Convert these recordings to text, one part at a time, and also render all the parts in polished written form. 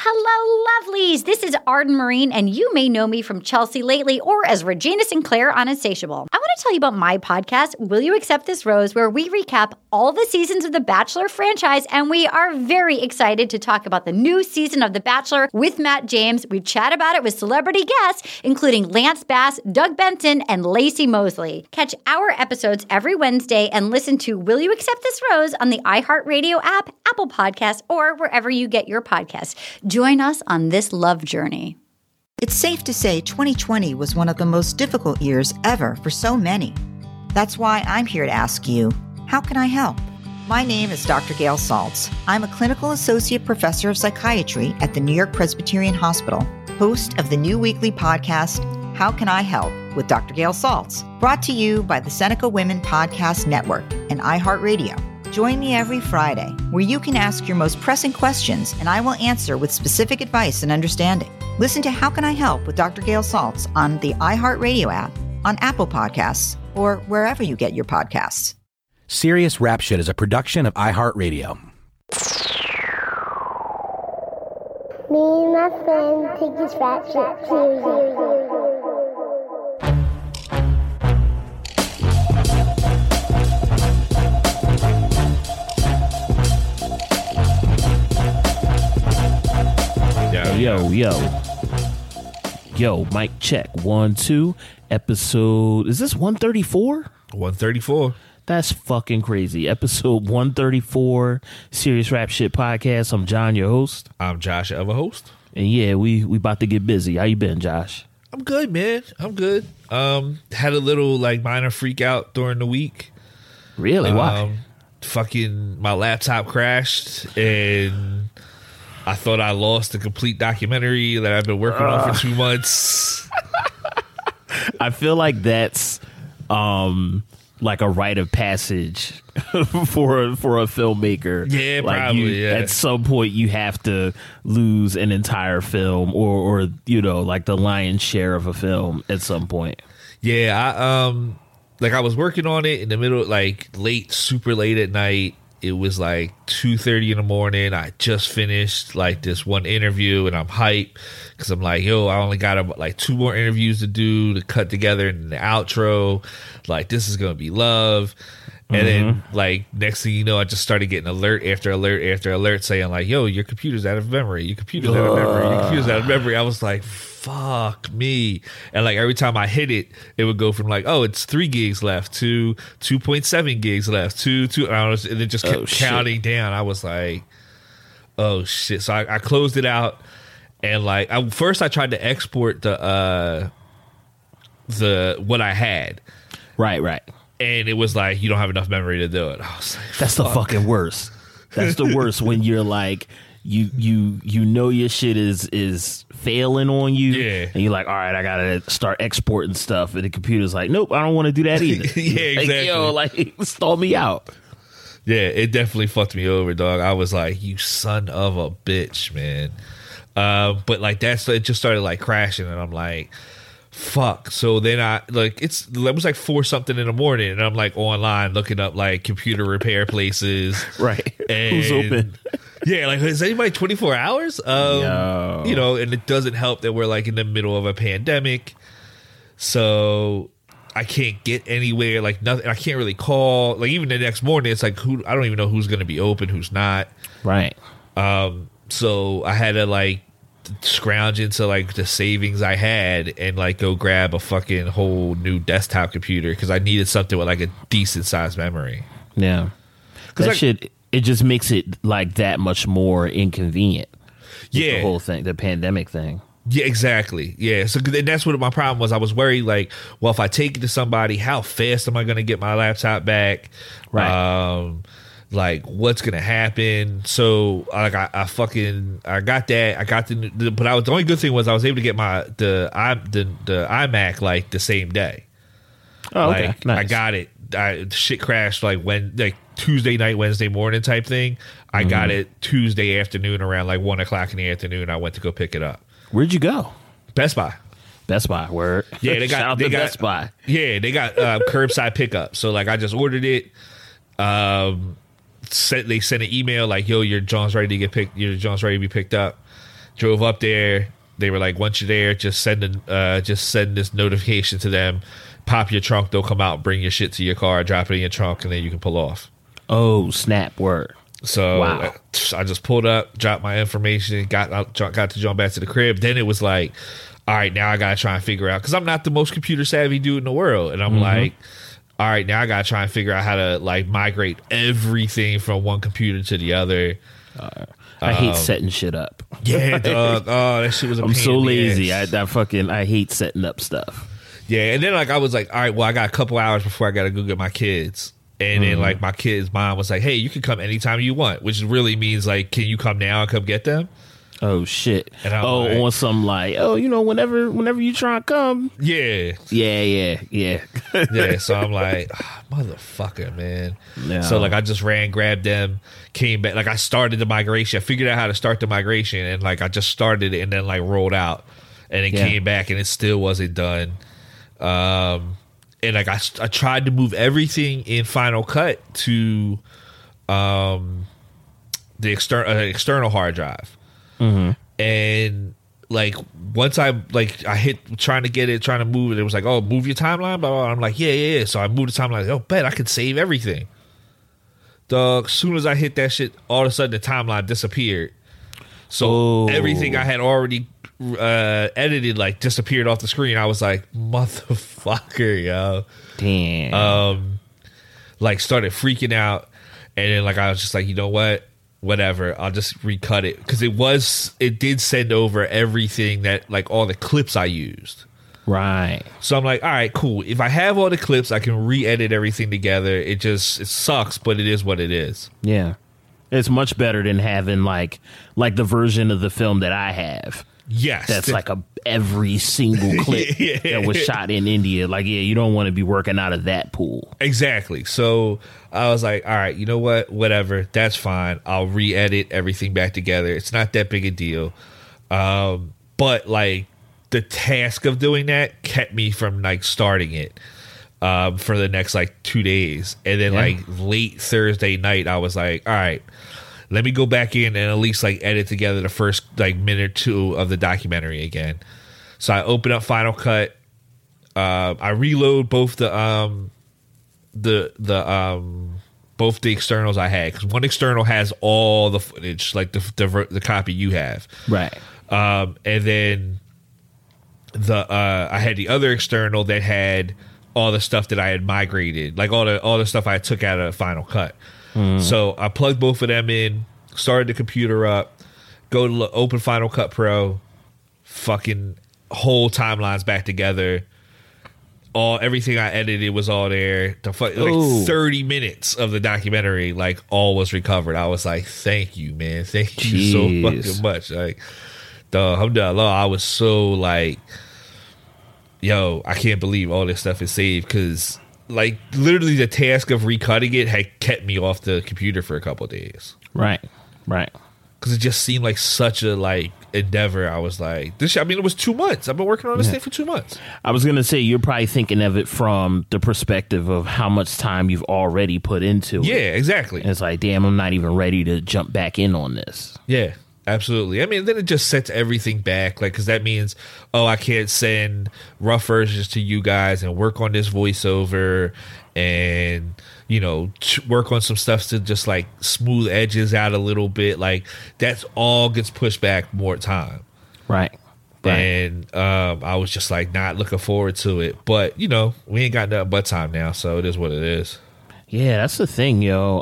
Hello, lovelies. This is Arden Marine, and you may know me from Chelsea Lately or as Regina Sinclair on Insatiable. I want to tell you about my podcast, Will You Accept This Rose, where we recap all the seasons of the Bachelor franchise, and we are very excited to talk about the new season of The Bachelor with Matt James. We chat about it with celebrity guests, including Lance Bass, Doug Benson, and Lacey Mosley. Catch our episodes every Wednesday and listen to Will You Accept This Rose on the iHeartRadio app, Apple Podcasts, or wherever you get your podcasts. Join us on this love journey. It's safe to say 2020 was one of the most difficult years ever for so many. That's why I'm here to ask you, how can I help? My name is Dr. Gail Saltz. I'm a clinical associate professor of psychiatry at the New York Presbyterian Hospital, host of the new weekly podcast, How Can I Help? With Dr. Gail Saltz, brought to you by the Seneca Women Podcast Network and iHeartRadio. Join me every Friday, where you can ask your most pressing questions, and I will answer with specific advice and understanding. Listen to How Can I Help with Dr. Gail Saltz on the iHeartRadio app, on Apple Podcasts, or wherever you get your podcasts. Serious Rap Shit is a production of iHeartRadio. Me and my friend take this rap shit seriously. Yo, mic check. 1, 2, episode. Is this 134? 134. That's fucking crazy. Episode 134, Serious Rap Shit Podcast. I'm John, your host. I'm Josh, other host. And yeah, we about to get busy. How you been, Josh? I'm good, man. I'm good. Had a little minor freak out during the week. Really? Why? Fucking my laptop crashed and I thought I lost the complete documentary that I've been working on for 2 months. I feel like that's like a rite of passage for a filmmaker. Yeah, probably. At some point, you have to lose an entire film, or like the lion's share of a film at some point. Yeah, I was working on it in the middle, super late at night. It was 2:30 in the morning. I just finished this one interview, and I'm hyped because I'm I only got 2 more interviews to do to cut together in the outro. This is gonna be love. And then next thing you know, I just started getting alert after alert after alert saying your computer's out of memory. Your computer's out of memory. Your computer's out of memory. I was like, fuck me. And every time I hit it, it would go from it's 3 gigs left to 2.7 gigs left to 2. And it just kept counting down. I was like, oh shit. So I closed it out, and first I tried to export the what I had. Right. And it was you don't have enough memory to do it. I was like, that's the fucking worst. That's the worst when you're you know your shit is failing on you. Yeah. And you're like, all right, I gotta start exporting stuff. And the computer's like, nope, I don't want to do that either. Yeah, exactly. Stall me out. Yeah, it definitely fucked me over, dog. I was like, you son of a bitch, man. But it just started crashing, and I'm like, fuck. So then it was 4 something in the morning, and I'm online looking up computer repair places. Right. And who's open? Yeah, is anybody 24 hours? No. And it doesn't help that we're in the middle of a pandemic. So I can't get anywhere, nothing. I can't really call. Even the next morning, it's who, I don't even know who's going to be open, who's not. Right. So I had to scrounge into the savings I had and go grab a fucking whole new desktop computer because I needed something with a decent sized memory. Yeah. Because that shit, it just makes it that much more inconvenient. Yeah. The whole thing, the pandemic thing. Yeah, exactly. Yeah. So that's what my problem was. I was worried well, if I take it to somebody, how fast am I going to get my laptop back? Right. What's gonna happen? So I got that. I got but the only good thing was I was able to get the iMac the same day. Oh, okay. Nice. I got it. Shit crashed when Tuesday night, Wednesday morning type thing. I got it Tuesday afternoon around 1 o'clock in the afternoon. I went to go pick it up. Where'd you go? Best Buy. Best Buy. Word. Yeah, they got Best Buy. Yeah, they got curbside pickup. So I just ordered it. They sent an email yo, your John's ready to get picked. Your John's ready to be picked up. Drove up there. They were like, once you're there, just send this notification to them. Pop your trunk. They'll come out and bring your shit to your car, drop it in your trunk, and then you can pull off. Oh, snap, word. So wow. I just pulled up, dropped my information, got to jump back to the crib. Then it was like, all right, now I got to try and figure out, because I'm not the most computer savvy dude in the world. And I'm like, all right, now I got to try and figure out how to like migrate everything from one computer to the other. I hate setting shit up. Yeah, dog. Oh, that shit was a pain I'm so in the lazy. ass. I hate setting up stuff. Yeah, and then like I was like, all right, well, I got a couple hours before I got to go get my kids. And then like my kid's mom was like, hey, you can come anytime you want, which really means like, can you come now and come get them? Oh shit! And like, on some like, whenever you try to come, yeah. Yeah. So I'm like, motherfucker, man. No. So like I just grabbed them, came back. Like I started the migration. I figured out how to start the migration, and like I just started it and then like rolled out, and it came back and it still wasn't done. And like I tried to move everything in Final Cut to the external hard drive. And like once I hit trying to move it, it was like, oh, move your timeline, blah, blah, blah. I'm like, yeah. So I moved the timeline. Like, oh, bet I could save everything. Dog, as soon as I hit that shit, all of a sudden the timeline disappeared. So everything I had already edited like disappeared off the screen. I was like, motherfucker, yo. Damn. Like started freaking out, and then like I was just like, you know what? Whatever, I'll just recut it, because it did send over everything that like all the clips I used. Right. So I'm like, all right, cool. If I have all the clips, I can re-edit everything together. It sucks, but it is what it is. Yeah. It's much better than having like the version of the film that I have. Yes. That's like every single clip that was shot in India. Like, yeah, you don't want to be working out of that pool. Exactly. So I was like, all right, you know what? Whatever. That's fine. I'll re-edit everything back together. It's not that big a deal. But like the task of doing that kept me from like starting it for the next like 2 days. And then like late Thursday night, I was like, all right, let me go back in and at least like edit together the first like minute or two of the documentary again. So I open up Final Cut. I reload both both the externals I had, because one external has all the footage, like the copy you have, right? And then I had the other external that had all the stuff that I had migrated, like all the stuff I took out of Final Cut. So I plugged both of them in, started the computer up, go to open Final Cut Pro, fucking whole timelines back together. Everything I edited was all there. Like 30 minutes of the documentary, like all was recovered. I was like, thank you, man. Thank you so fucking much. Like, alhamdulillah, I was so like, yo, I can't believe all this stuff is saved, because like literally the task of recutting it had kept me off the computer for a couple of days. Right. Because it just seemed like such a like endeavor. I was like, it was 2 months. I've been working on this thing for 2 months. I was gonna say, you're probably thinking of it from the perspective of how much time you've already put into it. Yeah, exactly. And it's like, damn, I'm not even ready to jump back in on this. Yeah. Absolutely. I mean, then it just sets everything back, like, because that means, I can't send rough versions to you guys and work on this voiceover and, work on some stuff to just like smooth edges out a little bit. Like, that's all gets pushed back more time. Right. And I was just like not looking forward to it. But, we ain't got nothing but time now, so it is what it is. Yeah, that's the thing, yo.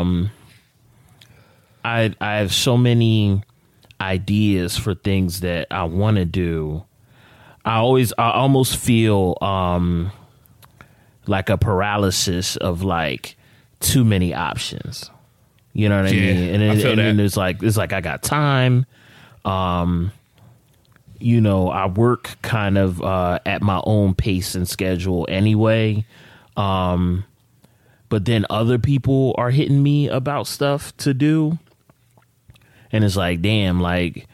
I have so many ideas for things that I want to do. I almost feel like a paralysis of like too many options. You know what I mean? And then it's like I got time. I work kind of at my own pace and schedule anyway. But then other people are hitting me about stuff to do. And it's like, damn, like,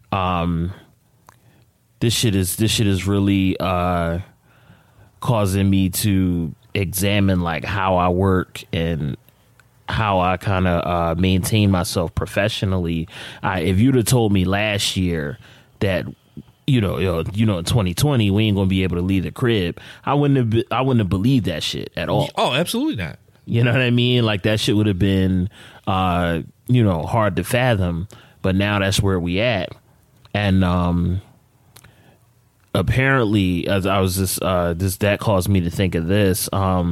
this shit is really causing me to examine like how I work and how I kind of maintain myself professionally. If you'd have told me last year that in 2020 we ain't gonna be able to leave the crib, I wouldn't have believed that shit at all. Oh, absolutely not. You know what I mean? Like that shit would have been hard to fathom. But now that's where we at. And apparently, as I was that caused me to think of this.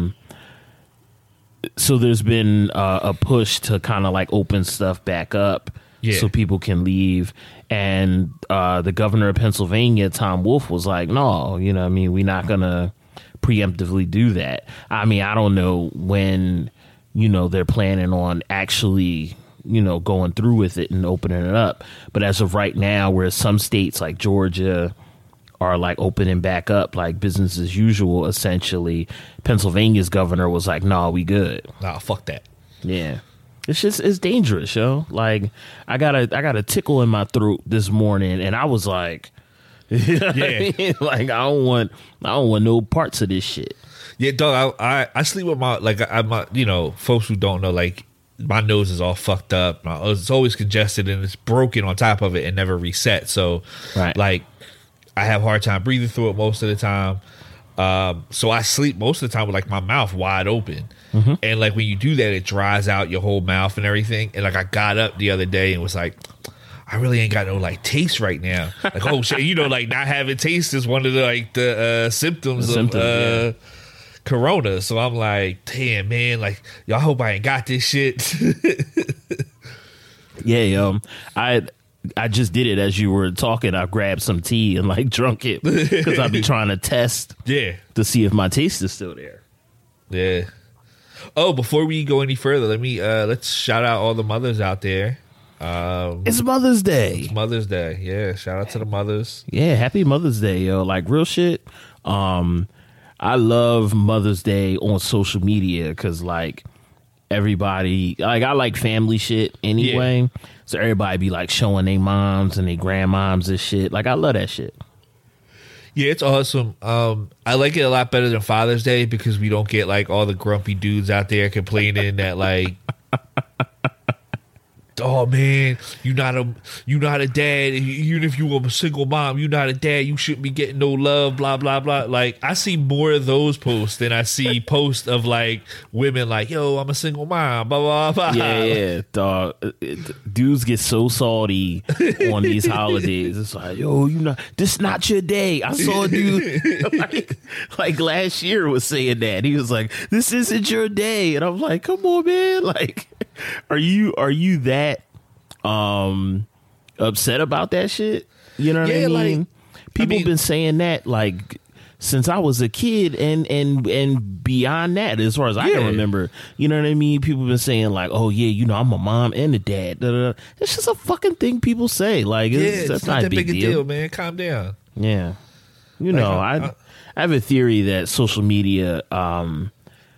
So there's been a push to kind of like open stuff back up so people can leave. And the governor of Pennsylvania, Tom Wolf, was like, no, we're not going to preemptively do that. I mean, I don't know when, they're planning on actually, going through with it and opening it up. But as of right now, where some states like Georgia are like opening back up like business as usual, essentially, Pennsylvania's governor was like, "No, we good." Nah, fuck that. Yeah, it's dangerous, yo. Like I got a tickle in my throat this morning, and I was like, like I don't want no parts of this shit. Yeah, dog. I sleep with my folks who don't know, like my nose is all fucked up. It's always congested and it's broken on top of it and never reset. So like I have a hard time breathing through it most of the time. So I sleep most of the time with like my mouth wide open. Mm-hmm. And like when you do that, it dries out your whole mouth and everything. And like I got up the other day and was like, I really ain't got no like taste right now. Like, oh shit, like not having taste is one of the symptoms of Corona. So I'm like, damn, man, like y'all hope I ain't got this shit. I just did it as you were talking. I grabbed some tea and like drunk it because I'd be trying to test to see if my taste is still there. Yeah. Oh, before we go any further, let's shout out all the mothers out there. It's Mother's Day. It's Mother's Day. Yeah, shout out to the mothers. Yeah, happy Mother's Day, yo. Like real shit. I love Mother's Day on social media because like everybody, like I like family shit anyway. Yeah. So everybody be like showing their moms and their grandmoms and shit. Like I love that shit. Yeah, it's awesome. I like it a lot better than Father's Day because we don't get like all the grumpy dudes out there complaining that like, oh man, you not a dad. Even if you were a single mom, you not a dad. You shouldn't be getting no love. Blah blah blah. Like I see more of those posts than I see posts of like women like, yo, I'm a single mom. Blah blah blah. Yeah, dog. Dudes get so salty on these holidays. It's like, yo, this not your day. I saw a dude like last year was saying that. He was like, this isn't your day, and I'm like, come on, man. Like, are you that upset about that shit? You know what I mean? Like, people been saying that like since I was a kid and beyond that, as far as I can remember. You know what I mean? People been saying like, oh yeah, I'm a mom and a dad. It's just a fucking thing people say. Like, that's not that big a deal, man. Calm down. Yeah, I have a theory that social media on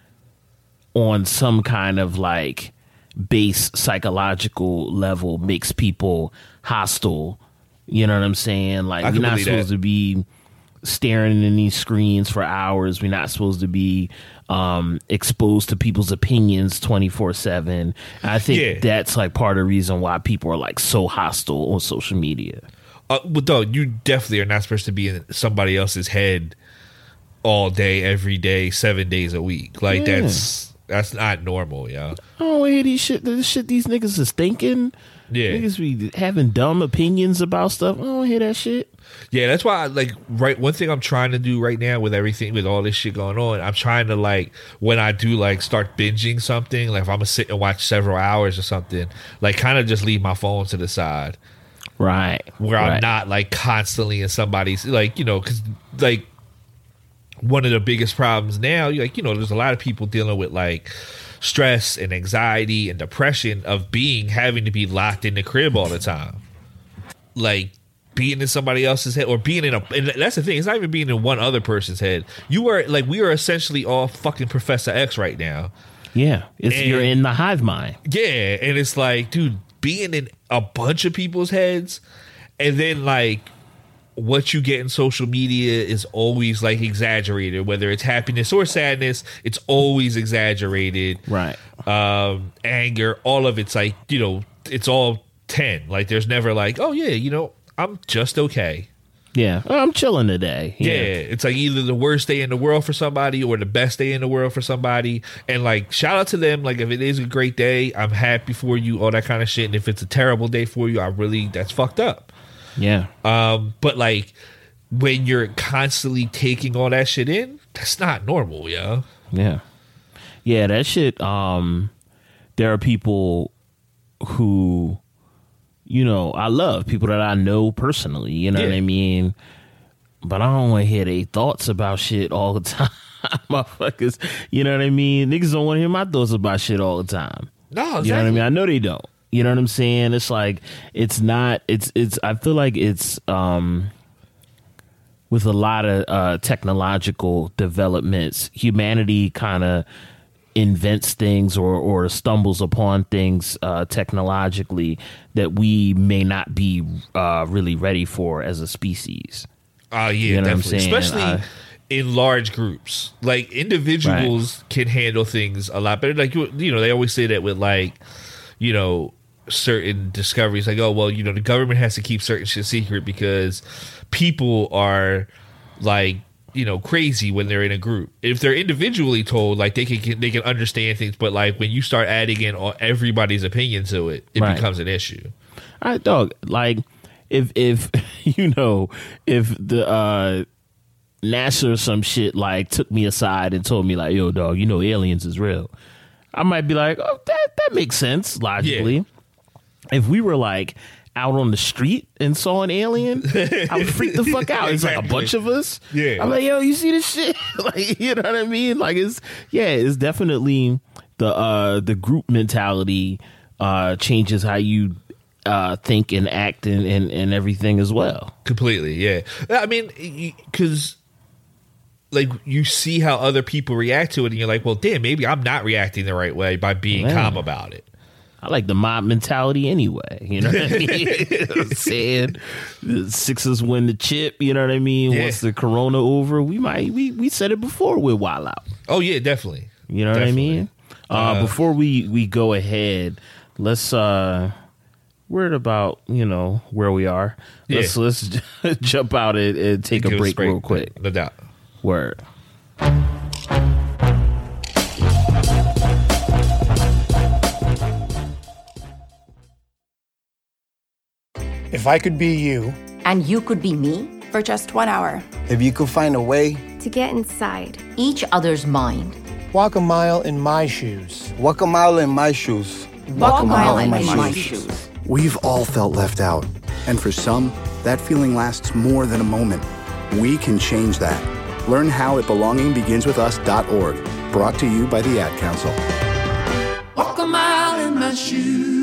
some kind of like base psychological level makes people hostile. You know what I'm saying? Like, we're not supposed to be staring in these screens for hours. We're not supposed to be exposed to people's opinions 24/7. I think that's like part of the reason why people are like so hostile on social media. Well, dog, you definitely are not supposed to be in somebody else's head all day, every day, 7 days a week. Like that's not normal, yo. I don't hear this shit these niggas is thinking. Yeah. Niggas be having dumb opinions about stuff. I don't hear that shit. Yeah, that's why one thing I'm trying to do right now with everything, with all this shit going on, I'm trying to like, when I do like start binging something, like if I'm gonna sit and watch several hours or something, like kind of just leave my phone to the side. Right. Where I'm not like constantly in somebody's, like, because like, one of the biggest problems now, like, there's a lot of people dealing with like stress and anxiety and depression of having to be locked in the crib all the time. Like being in somebody else's head or being and that's the thing, it's not even being in one other person's head. We are essentially all fucking Professor X right now. Yeah. You're in the hive mind. Yeah. And it's like, dude, being in a bunch of people's heads and then like what you get in social media is always like exaggerated, whether it's happiness or sadness, it's always exaggerated. Right. Anger, all of it's like, it's all 10. Like there's never like, oh yeah, I'm just okay. Yeah, I'm chilling today. Yeah, it's like either the worst day in the world for somebody or the best day in the world for somebody. And like, shout out to them. Like, if it is a great day, I'm happy for you, all that kind of shit. And if it's a terrible day for you, that's fucked up. Yeah. But like, when you're constantly taking all that shit in, that's not normal, yo. Yeah. Yeah, that shit. There are people who, I love people that I know personally, you know what I mean? But I don't want to hear their thoughts about shit all the time. Motherfuckers, you know what I mean? Niggas don't want to hear my thoughts about shit all the time. No, exactly. You know what I mean? I know they don't. You know what I'm saying? It's like, I feel like it's, with a lot of technological developments, humanity kind of invents things or stumbles upon things technologically that we may not be really ready for as a species. Yeah, you know definitely. What I'm saying? Especially in large groups. Like, individuals can handle things a lot better. Like, they always say that with, like, certain discoveries. Like, oh, well, the government has to keep certain shit secret because people are, like, crazy when they're in a group. If they're individually told, like, they can understand things, but like when you start adding in everybody's opinion to it, it becomes an issue. All right, dog. Like, if if the NASA or some shit like took me aside and told me like, yo, dog, aliens is real, I might be like, oh, that makes sense logically. Yeah. If we were like out on the street and saw an alien, I would freak the fuck out. It's like a bunch of us. Yeah. I'm like, yo, you see this shit? Like, you know what I mean? Like, it's definitely the group mentality changes how you think and act and everything as well. Completely, yeah. I mean, because like you see how other people react to it, and you're like, well, damn, maybe I'm not reacting the right way by being calm about it. I like the mob mentality anyway. You know what I mean? You know what I'm saying? The Sixers win the chip. You know what I mean? Yeah. Once the corona over, we said it before with Wild Out. Oh yeah, definitely. You know what I mean? Before we go ahead, let's worried about where we are. Yeah. Let's jump out and take a break real quick. No doubt. Word. If I could be you. And you could be me? For just 1 hour. If you could find a way to get inside each other's mind. Walk a mile in my shoes. Walk a mile in my shoes. Walk a mile in my shoes. We've all felt left out. And for some, that feeling lasts more than a moment. We can change that. Learn how at belongingbeginswithus.org. Brought to you by the Ad Council. Walk a mile in my shoes.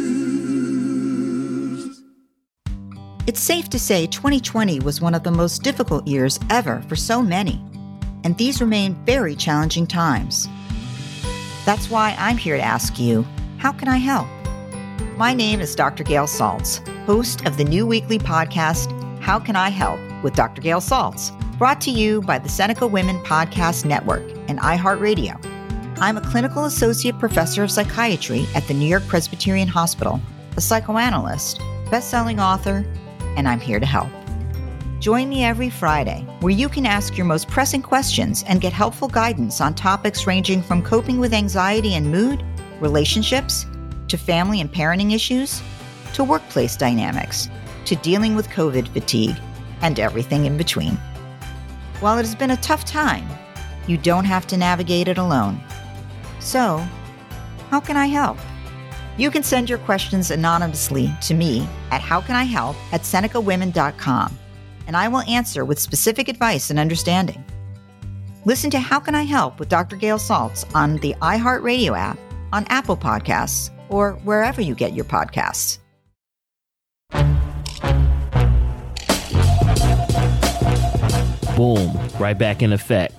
It's safe to say 2020 was one of the most difficult years ever for so many, and these remain very challenging times. That's why I'm here to ask you, how can I help? My name is Dr. Gail Saltz, host of the new weekly podcast, How Can I Help with Dr. Gail Saltz, brought to you by the Seneca Women Podcast Network and iHeartRadio. I'm a clinical associate professor of psychiatry at the New York Presbyterian Hospital, a psychoanalyst, best-selling author, and I'm here to help. Join me every Friday, where you can ask your most pressing questions and get helpful guidance on topics ranging from coping with anxiety and mood, relationships, to family and parenting issues, to workplace dynamics, to dealing with COVID fatigue, and everything in between. While it has been a tough time, you don't have to navigate it alone. So, how can I help? You can send your questions anonymously to me at howcanihelp@senecawomen.com, and I will answer with specific advice and understanding. Listen to How Can I Help with Dr. Gail Saltz on the iHeartRadio app, on Apple Podcasts, or wherever you get your podcasts. Boom, right back in effect.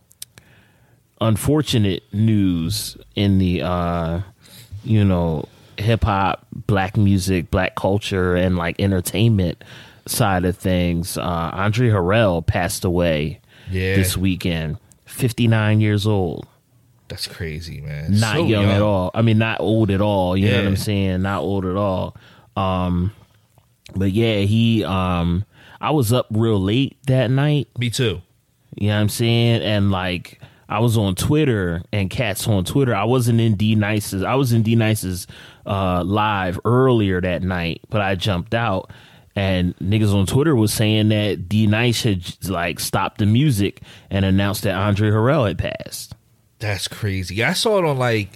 Unfortunate news in the hip hop, black music, black culture, and like entertainment side of things, Andre Harrell passed away this weekend, 59 years old. That's crazy, man. Not so young at all. I mean, not old at all. You know what I'm saying? Not old at all. But yeah, he I was up real late that night. Me too. You know what I'm saying? And like I was on Twitter and cats on Twitter. I wasn't in D-Nice's. I was in D-Nice's live earlier that night, but I jumped out. And niggas on Twitter was saying that D-Nice had like stopped the music and announced that Andre Harrell had passed. That's crazy. I saw it on like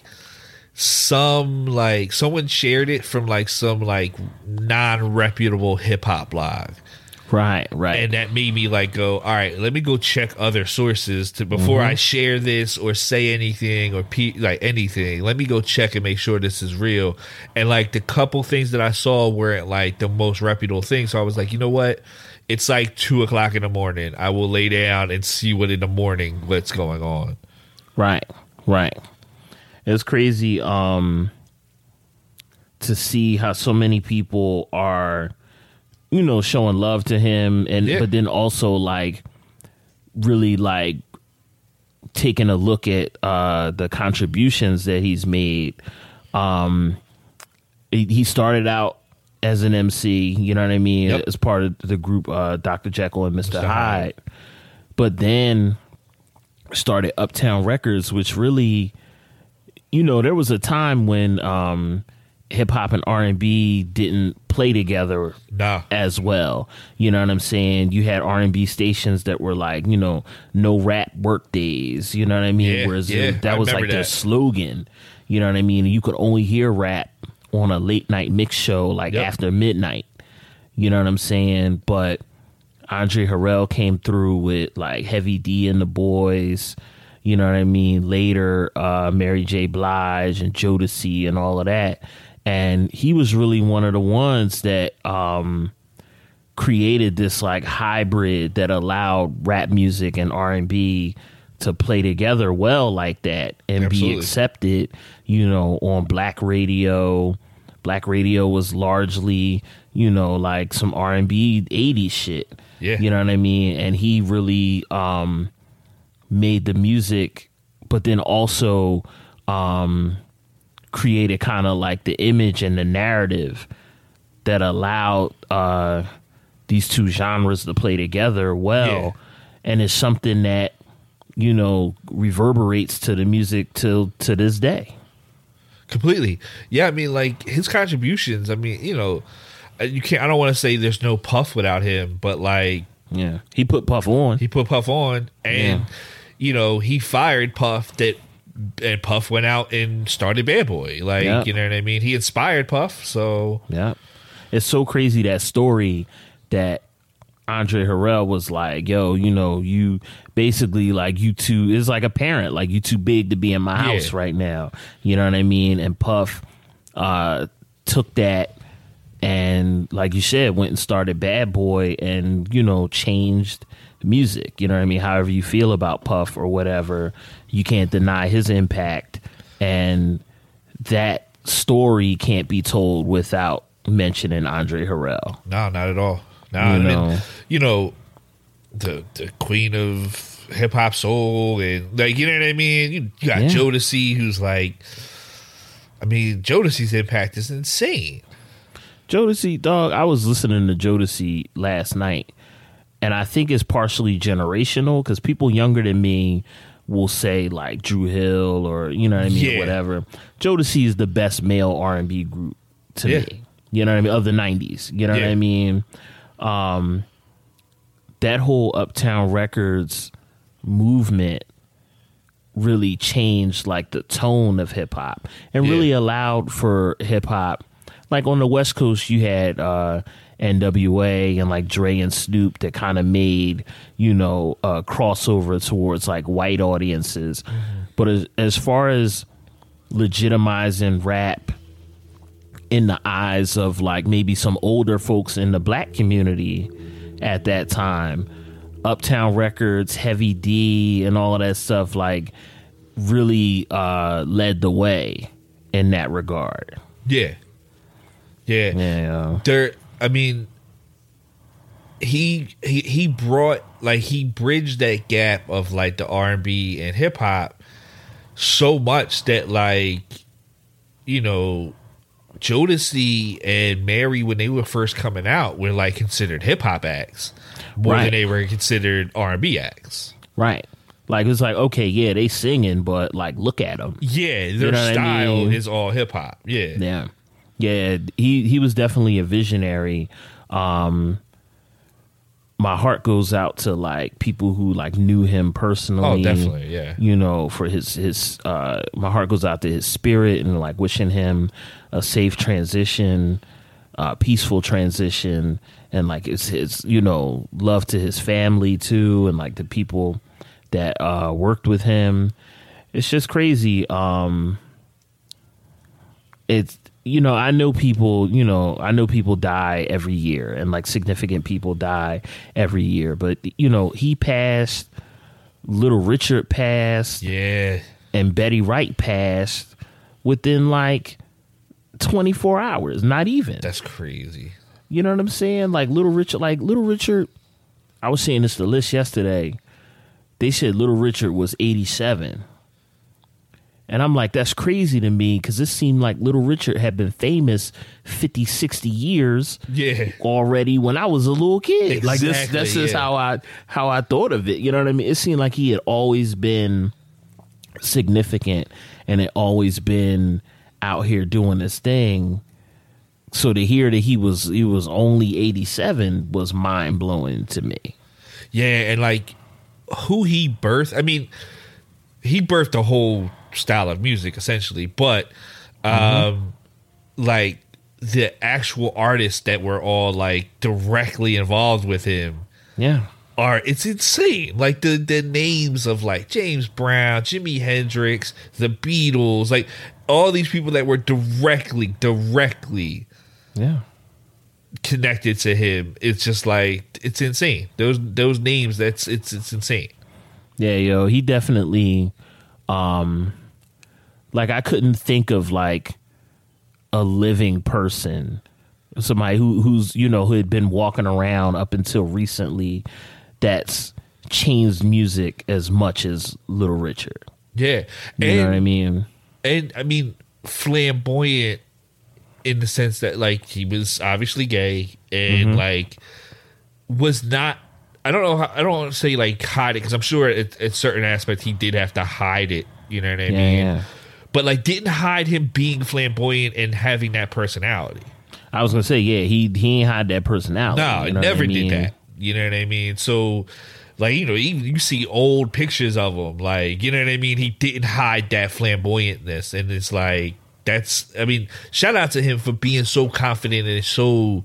someone shared it from like some like non-reputable hip hop blog. Right. And that made me like go, all right, let me go check other sources before I share this or say anything or like anything. Let me go check and make sure this is real. And like the couple things that I saw weren't like the most reputable things. So I was like, you know what? It's like 2:00 in the morning. I will lay down and see what's going on. Right. It's crazy to see how so many people are, you know, showing love to him, and but then also like really like taking a look at the contributions that he's made. He started out as an MC, you know what I mean, as part of the group Dr. Jekyll and Mr. Hyde, but then started Uptown Records, which really, you know, there was a time when hip hop and R&B didn't play together as well. You know what I'm saying? You had R&B stations that were like, you know, no rap work days. You know what I mean? Whereas that was like their slogan. You know what I mean? You could only hear rap on a late night mix show like after midnight. You know what I'm saying? But Andre Harrell came through with like Heavy D and the Boys. You know what I mean? Later, Mary J. Blige and Jodeci and all of that. And he was really one of the ones that created this like hybrid that allowed rap music and R&B to play together well like that and be accepted, you know, on black radio. Black radio was largely, you know, like some R&B 80s shit. Yeah. You know what I mean? And he really made the music, but then also created kind of like the image and the narrative that allowed these two genres to play together well. And it's something that, you know, reverberates to the music to this day. Completely. Yeah, I mean, like his contributions, I mean, you know, I don't want to say there's no Puff without him, but like, yeah, he put Puff on. And you know, he fired Puff, and Puff went out and started Bad Boy. Like, you know what I mean? He inspired Puff, so it's so crazy, that story that Andre Harrell was like, yo, you know, you basically like you two is like a parent, like you too big to be in my house right now. You know what I mean? And Puff took that and, like you said, went and started Bad Boy and, you know, changed music. You know what I mean? However you feel about Puff or whatever, you can't deny his impact. And that story can't be told without mentioning Andre Harrell. No, not at all. No, I mean, you know, the queen of hip hop soul, and like, you know what I mean? You got Jodeci, who's like, I mean, Jodeci's impact is insane. Jodeci, dog, I was listening to Jodeci last night, and I think it's partially generational because people younger than me will say like Dru Hill or, you know what I mean, whatever. Jodeci is the best male R&B group to me. You know what I mean? Of the 90s. You know what I mean? That whole Uptown Records movement really changed like the tone of hip hop and really allowed for hip hop. Like on the West Coast, you had NWA and like Dre and Snoop that kind of made, you know, a crossover towards like white audiences. But as far as legitimizing rap in the eyes of like maybe some older folks in the black community at that time, Uptown Records, Heavy D, and all of that stuff like really led the way in that regard. Yeah. There. I mean, he brought, like, he bridged that gap of like the R&B and hip hop so much that, like, you know, Jodeci and Mary, when they were first coming out, were like considered hip hop acts more than they were considered R&B acts. Right. Like, it's like, okay, yeah, they singing, but like, look at them. Yeah, their style is all hip hop. Yeah. He was definitely a visionary. My heart goes out to like people who like knew him personally. Oh, definitely, yeah. You know, for his my heart goes out to his spirit and like wishing him a safe transition, peaceful transition, and like his you know, love to his family too, and like the people that worked with him. It's just crazy. It's, you know, I know people die every year, and like significant people die every year, but you know, he passed, Little Richard passed, and Betty Wright passed within like 24 hours, not even. That's crazy. You know what I'm saying? Like Little Richard, I was saying this to Liz yesterday. They said Little Richard was 87. And I'm like, that's crazy to me, because it seemed like Little Richard had been famous 50, 60 years already when I was a little kid. Exactly, like that's just how I thought of it. You know what I mean? It seemed like he had always been significant and had always been out here doing this thing. So to hear that he was only 87 was mind blowing to me. Yeah, and like who he birthed. I mean, he birthed a whole style of music essentially, but like the actual artists that were all like directly involved with him, it's insane. Like the names of like James Brown, Jimi Hendrix, the Beatles, like all these people that were directly connected to him. It's just like, it's insane. Those names, it's insane. Yeah, yo, he definitely like, I couldn't think of like a living person, somebody who's you know, who had been walking around up until recently that's changed music as much as Little Richard. Yeah. You know what I mean? And I mean, flamboyant in the sense that like he was obviously gay and like was not, I don't want to say like hide it, because I'm sure at certain aspects he did have to hide it. You know what I mean? Yeah. But like didn't hide him being flamboyant and having that personality. I was gonna say, he ain't hide that personality. No, you know never did that. You know what I mean? So like, you know, you see old pictures of him, like, you know what I mean? He didn't hide that flamboyantness, and it's like, that's, I mean, shout out to him for being so confident and so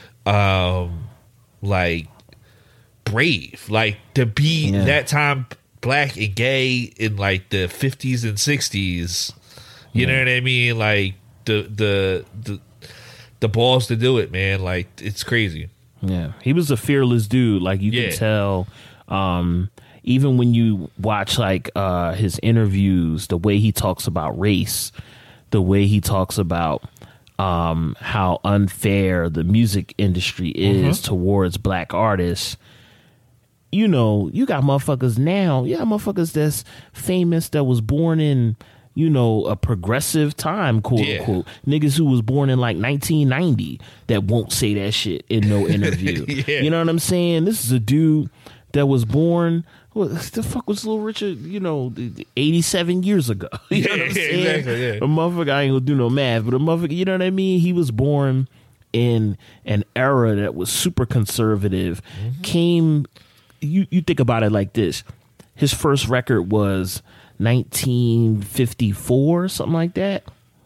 like brave, like to be that time black and gay in like the 50s and 60s. You know what I mean? Like the balls to do it, man. Like, it's crazy. Yeah, he was a fearless dude. Like, you can tell. Even when you watch like his interviews, the way he talks about race, the way he talks about how unfair the music industry is towards black artists. You know, you got motherfuckers now. You got motherfuckers that's famous that was born in, you know, a progressive time, quote unquote. Niggas who was born in like 1990 that won't say that shit in no interview. You know what I'm saying? This is a dude that was born, what the fuck was Little Richard, you know, 87 years ago. You know what I'm saying? Exactly, a motherfucker, I ain't gonna do no math, but a motherfucker, you know what I mean? He was born in an era that was super conservative. You think about it like this. His first record was 1954, something like that.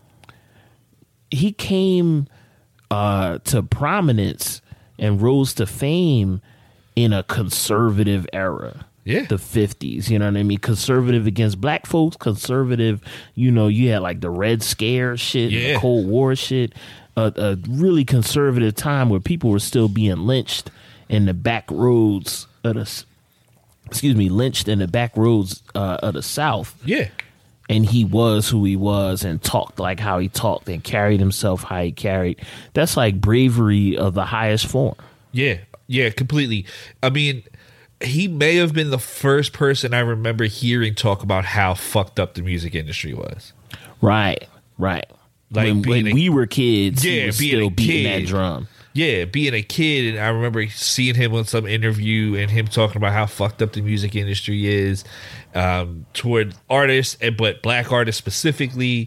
He came to prominence and rose to fame in a conservative era. Yeah. The 50s, you know what I mean? Conservative against black folks, conservative, you know, you had like the Red Scare shit, the Cold War shit, a really conservative time where people were still being lynched in the back roads of the, lynched in the back roads of the South. Yeah. and he was who he was and talked like how he talked and carried himself how he carried. That's like bravery of the highest form. Yeah, completely. I mean, he may have been the first person I remember hearing talk about how fucked up the music industry was. Right. Like when we were kids, he was being still a beating kid. that drum. Yeah, being a kid, and I remember seeing him on some interview and him talking about how fucked up the music industry is toward artists, but black artists specifically,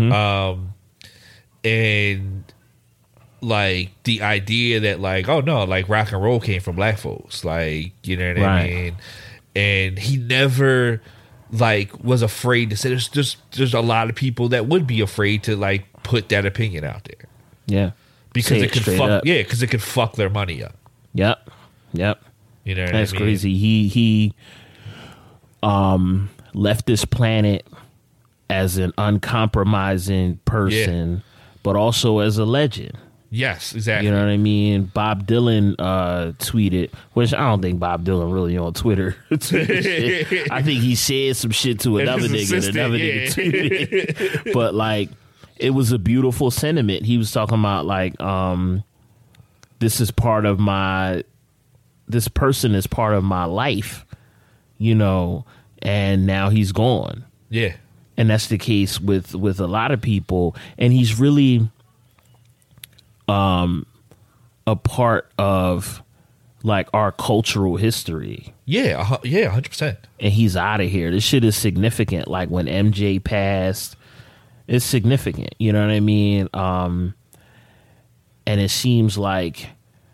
and like the idea that like, oh no, like rock and roll came from black folks, like, you know what I mean? And he never like was afraid to say. There's a lot of people that would be afraid to like put that opinion out there. Yeah. Because Say it could straight fuck up. because it could fuck their money up. Yep. You know what That's I mean? crazy. He left this planet as an uncompromising person, but also as a legend. Yes, exactly. You know what I mean? Bob Dylan tweeted, which I don't think Bob Dylan really on Twitter. I think he said some shit to another nigga, and another nigga tweeted. But like, it was a beautiful sentiment. He was talking about like, this person is part of my life, you know, and now he's gone. Yeah. And that's the case with a lot of people. And he's really a part of like our cultural history. Yeah, 100%. And he's out of here. This shit is significant. Like when MJ passed, it's significant. You know what I mean? And it seems like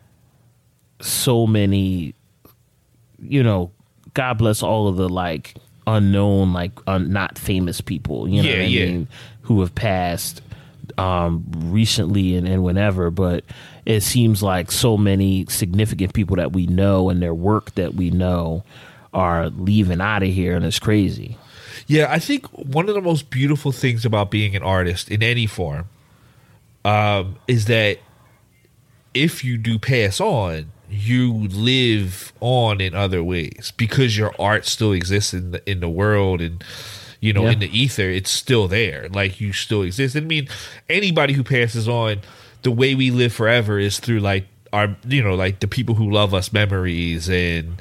so many, you know, God bless all of the like unknown, like not famous people, you know what I mean, who have passed recently and whenever, but it seems like so many significant people that we know and their work that we know are leaving out of here, and it's crazy. Yeah, I think one of the most beautiful things about being an artist in any form is that if you do pass on, you live on in other ways because your art still exists in the world, and you know, in the ether, it's still there. Like, you still exist. I mean, anybody who passes on, the way we live forever is through like our, you know, like the people who love us memories and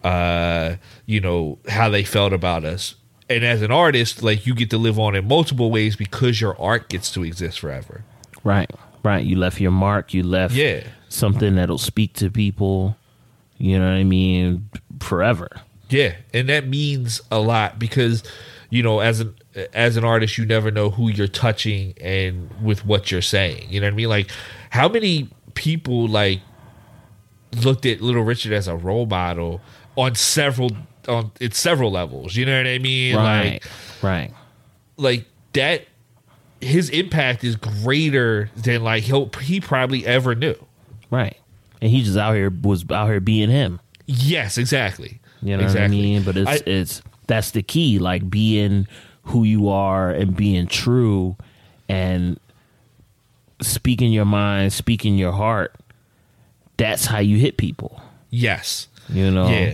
you know, how they felt about us. And as an artist, like, you get to live on in multiple ways because your art gets to exist forever. Right. You left your mark. You left something that'll speak to people, you know what I mean, forever. Yeah. And that means a lot because, you know, as an artist, you never know who you're touching and with what you're saying. You know what I mean? Like, how many people like looked at Little Richard as a role model on several levels? You know what I mean? Right. Like that. His impact is greater than like he probably ever knew. Right. And he just was out here being him. Yes, exactly. You know what I mean? But it's that's the key, like being who you are and being true and speaking your mind, speaking your heart. That's how you hit people. Yes. You know? Yeah.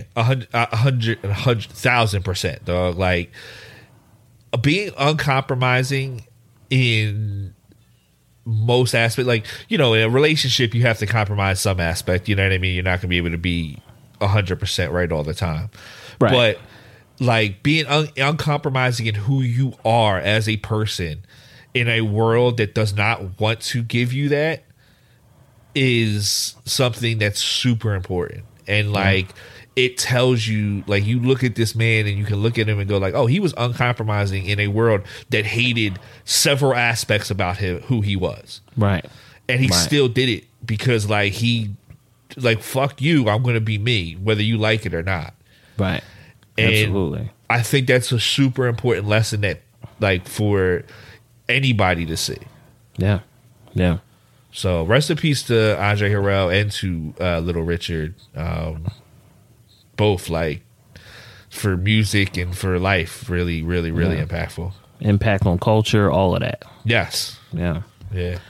100,000%, dog. Like, being uncompromising in most aspects, like, you know, in a relationship, you have to compromise some aspect. You know what I mean? You're not going to be able to be 100% right all the time. Right. But like being uncompromising in who you are as a person in a world that does not want to give you that is something that's super important. And like, it tells you, like, you look at this man and you can look at him and go like, oh, he was uncompromising in a world that hated several aspects about him, who he was. Right. And he still did it because like, he like, fuck you, I'm going to be me, whether you like it or not. Right. And absolutely. I think that's a super important lesson that, like, for anybody to see. Yeah. Yeah. So rest in peace to Andre Harrell and to Little Richard. Both, like, for music and for life, really, really, really impactful. Impact on culture, all of that. Yes. Yeah. Yeah.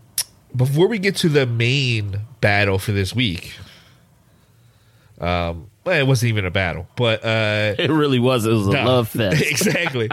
Before we get to the main battle for this week, Well, it wasn't even a battle, but it really was. It was a love fest. Exactly.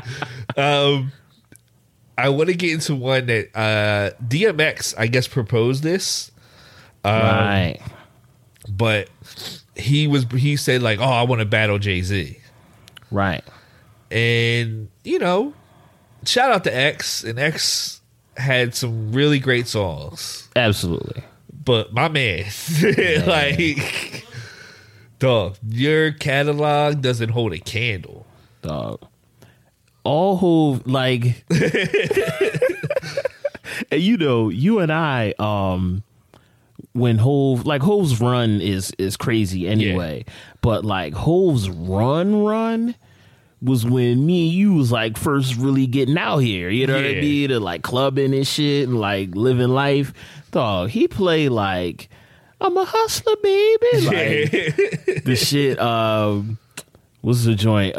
I want to get into one that DMX, I guess, proposed this. Right. But he said like, "Oh, I want to battle Jay-Z." Right. And shout out to X, and X had some really great songs. Absolutely. But my man, like, dog, your catalog doesn't hold a candle, dog. All Hov, like, and you and I, when Hov's run is crazy anyway, but like Hov's run was when me and you was like first really getting out here, you know what I mean, to like clubbing and shit and like living life. Dog, he played like I'm a hustler, baby. Like the shit. What's the joint?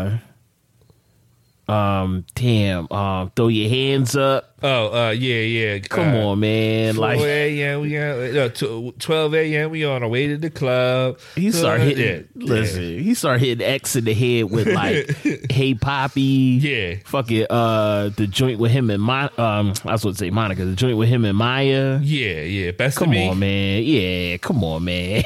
Throw your hands up. Oh, yeah. Come on, man. 4 Like a.m. we got 12 a.m. we on our way to the club. He started hitting. He started hitting X in the head with like, "Hey Poppy." Yeah. Fucking the joint with him and I was going to say Monica. The joint with him and Maya. Yeah. Best come of me. on, man. Yeah, come on, man.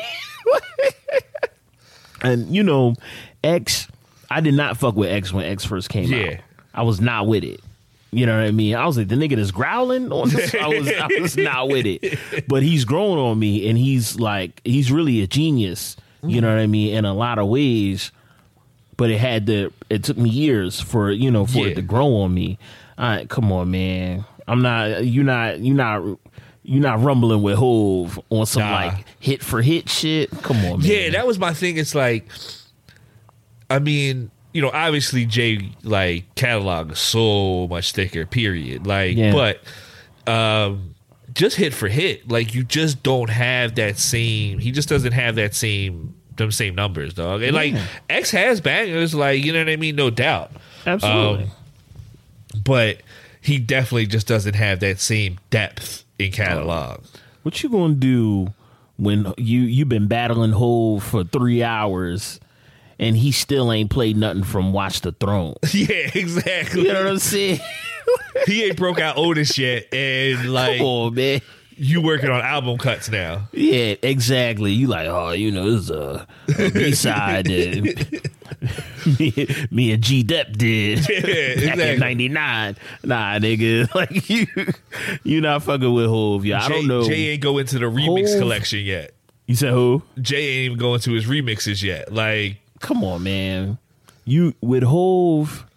And X. I did not fuck with X when X first came out. I was not with it. You know what I mean? I was like, the nigga that's growling on this. I was not with it. But he's grown on me, and he's really a genius. You know what I mean? In a lot of ways. But it took me years for it to grow on me. Come on, man. You're not rumbling with Hov on some like hit for hit shit. Come on, man. Yeah, that was my thing. It's like, I mean, obviously Jay like catalog is so much thicker, period. Like, but just hit for hit, like you just don't have that same. He just doesn't have them same numbers, dog. And like X has bangers, like you know what I mean, no doubt, absolutely. But he definitely just doesn't have that same depth in catalog. What you gonna do when you've been battling Hov for 3 hours? And he still ain't played nothing from Watch the Throne. Yeah, exactly. You know what I'm saying? He ain't broke out Otis yet, and like, come on, man, you working on album cuts now? Yeah, exactly. You like, this is a B-side that me and G-Dep did back in '99. Nah, nigga, like you not fucking with Hov. Yeah, I don't know. Jay ain't go into the remix collection yet. You said who? Jay ain't even going to his remixes yet. Like, come on, man. You with Hov,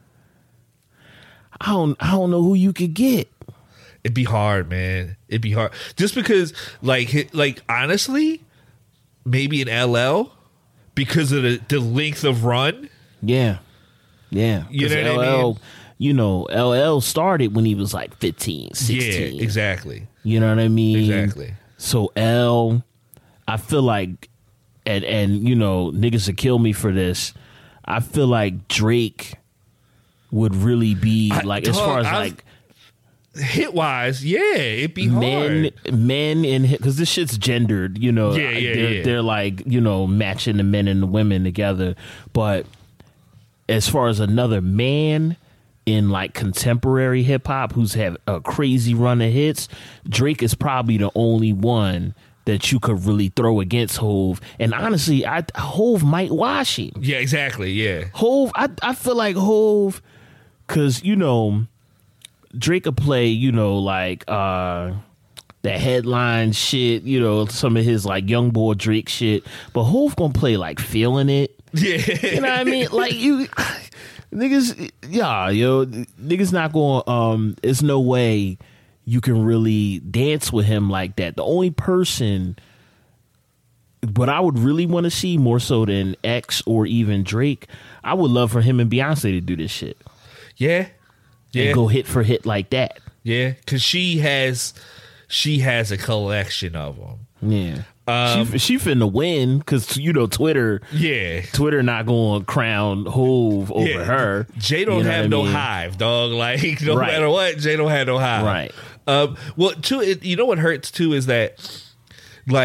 I don't know who you could get. It'd be hard, man. It'd be hard. Just because, like honestly, maybe an LL because of the length of run. Yeah. You know what I mean? LL started when he was like 15, 16. Yeah, exactly. You know what I mean? Exactly. So I feel like, and niggas would kill me for this. I feel like Drake would really be as far as like hit wise, it'd be hard. Men in because this shit's gendered, They're like matching the men and the women together. But as far as another man in like contemporary hip hop who's had a crazy run of hits, Drake is probably the only one that you could really throw against Hov. And honestly, Hov might wash him. Yeah, exactly. Yeah, Hov. I feel like Hov, because Drake could play the headline shit. Some of his like young boy Drake shit. But Hov gonna play like Feeling It. Yeah, you know what I mean. Like niggas, niggas not going. There's no way you can really dance with him like that. The only person, what I would really want to see more so than X or even Drake, I would love for him and Beyonce to do this shit. Yeah. And go hit for hit like that. Yeah, because she has a collection of them. Yeah. She finna win because Twitter. Yeah, Twitter not going to crown Hov over her. Jay don't have no hive, dog. Like no matter what, Jay don't have no hive. Right. Well, too, what hurts too is that like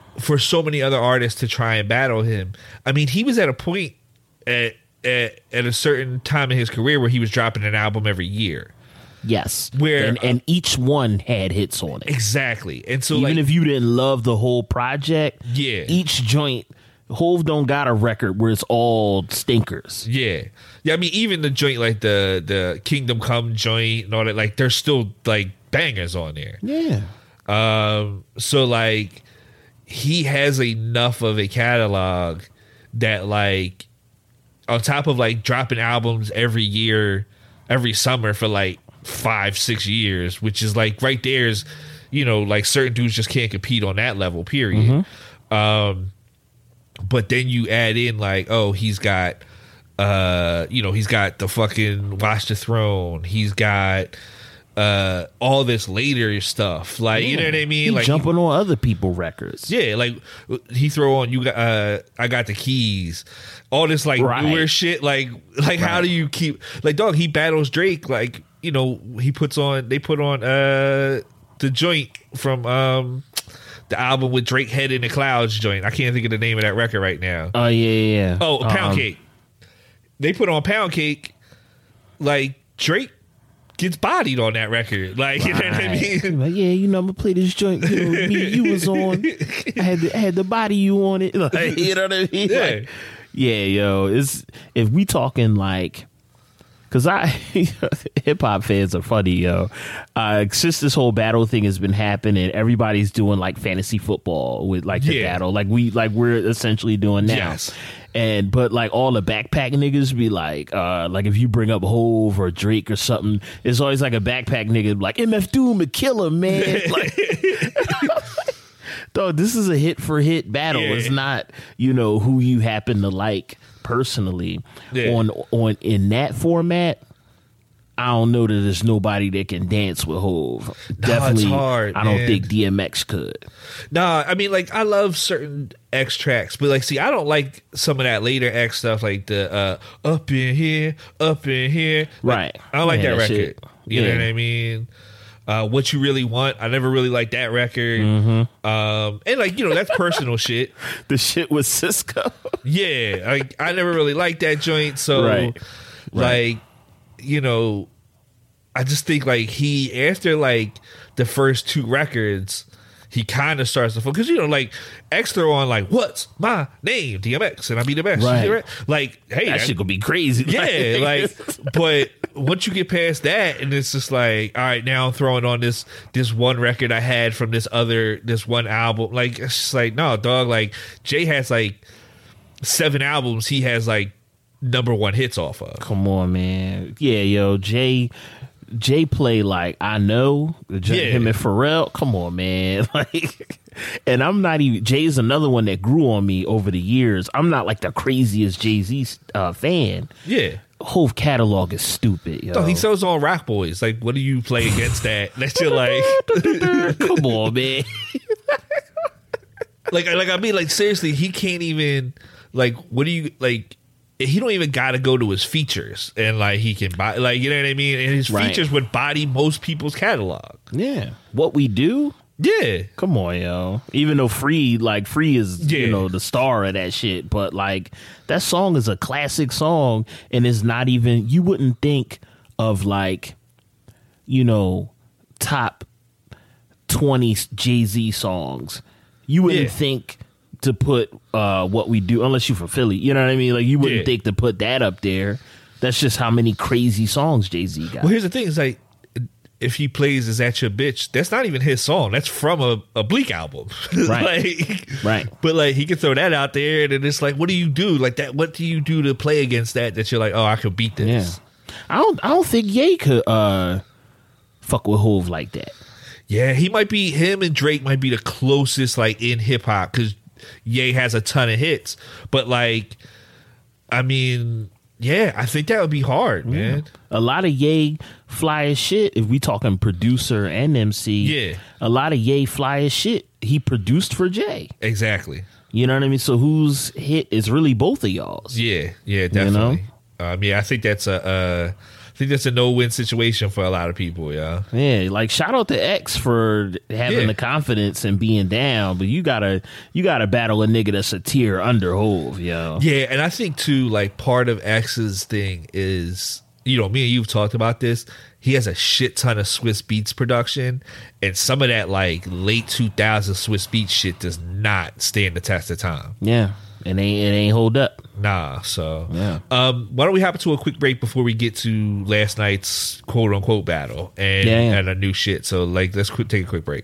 for so many other artists to try and battle him. I mean, he was at a point at a certain time in his career where he was dropping an album every year. Yes, where and each one had hits on it. Exactly, and so even if you didn't love the whole project, each joint, Hove don't got a record where it's all stinkers. Yeah. I mean, even the joint like the Kingdom Come joint and all that, like there's still like bangers on there. Yeah. So like he has enough of a catalog that like on top of like dropping albums every year, every summer for like 5-6 years, which is like right there's, you know, like certain dudes just can't compete on that level, period. But then you add in like, oh, he's got he's got the fucking Watch the Throne, he's got all this later stuff, like you know what I mean, he like jumping on other people's records. Yeah, like he throw on you got I Got the Keys, all this like newer shit, like how do you keep like dog? He battles Drake, like you know they put on the joint from the album with Drake Head in the Clouds joint. I can't think of the name of that record right now. Oh yeah. Oh, Pound Cake. They put on Pound Cake, like Drake gets bodied on that record. Like, you know what I mean? Like, yeah, you know, I'm gonna play this joint. You know, me, you was on. I had the body you on it. Like, you know what I mean? Yeah. Like, yeah, yo, it's if we talking like, cause hip hop fans are funny, yo. Since this whole battle thing has been happening, everybody's doing like fantasy football with like the battle, like we're essentially doing now. Yes. But like all the backpack niggas be like if you bring up Hove or Drake or something, it's always like a backpack nigga like MF Doom a killer, man. Like, dog, this is a hit for hit battle. Yeah. It's not, you know, who you happen to like personally. Yeah. On in that format, I don't know that there's nobody that can dance with Hove. Definitely, it's hard, I don't think DMX could. Nah, I mean, like, I love certain X tracks, but, like, see, I don't like some of that later X stuff, like the Up in Here. Like, right. I don't like that record. Shit. You know what I mean? What You Really Want, I never really liked that record. And, like, you know, that's personal shit. The shit with Cisco. Yeah, like, I never really liked that joint, so, like, you know, I just think like he after like the first two records, he kind of starts to because you know like X throw on like What's My Name DMX and I Be the Best, right? Like hey, that shit gonna be crazy. Yeah, like but once you get past that and it's just like all right, now I'm throwing on this one record I had from this one album. Like it's just like no dog. Like Jay has like 7 albums. He has like number 1 hits off of. Come on, man. Yeah, yo, Jay play like I Know. Him and Pharrell. Come on, man. Like, and I'm not even. Jay's another one that grew on me over the years. I'm not like the craziest Jay-Z fan. Yeah. Whole catalog is stupid, yo. Oh, he sells on Rock Boys. Like, what do you play against that? That you're like, come on, man. like I mean, like seriously, he can't even. Like, what do you like? He don't even got to go to his features and like he can buy like you know what I mean, and his features would body most people's catalog. Yeah, What We Do. Yeah, come on, yo. Even though Free is you know the star of that shit, but like that song is a classic song, and it's not even you wouldn't think of like you know top 20 Jay-Z songs. You wouldn't think to put What We Do unless you're from Philly. You know what I mean? Like you wouldn't think to put that up there. That's just how many crazy songs Jay-Z got. Well, here's the thing: is like if he plays "Is That Your Bitch," that's not even his song. That's from a Bleak album, right? Right. But like he can throw that out there, and it's like, what do you do? Like that? What do you do to play against that? That you're like, oh, I could beat this. Yeah. I don't think Ye could fuck with Hove like that. Yeah, him and Drake might be the closest like in hip hop because Ye has a ton of hits, but like, I mean, yeah, I think that would be hard, man. A lot of Ye fly as shit. If we talking producer and MC, a lot of Ye fly as shit. He produced for Jay, exactly. You know what I mean? So whose hit is really both of y'all's? Yeah, definitely. You know? I think that's think that's a no-win situation for a lot of people, yeah. Yeah, like shout out to X for having the confidence and being down, but you gotta battle a nigga that's a tier under Hove, yo. Yeah, and I think too, like part of X's thing is, me and you've talked about this. He has a shit ton of Swiss Beats production, and some of that like late 2000s Swiss Beats shit does not stand the test of time. Yeah. It ain't hold up. Nah, so yeah. Why don't we hop into a quick break before we get to last night's quote unquote battle and a new shit. So like let's take a quick break.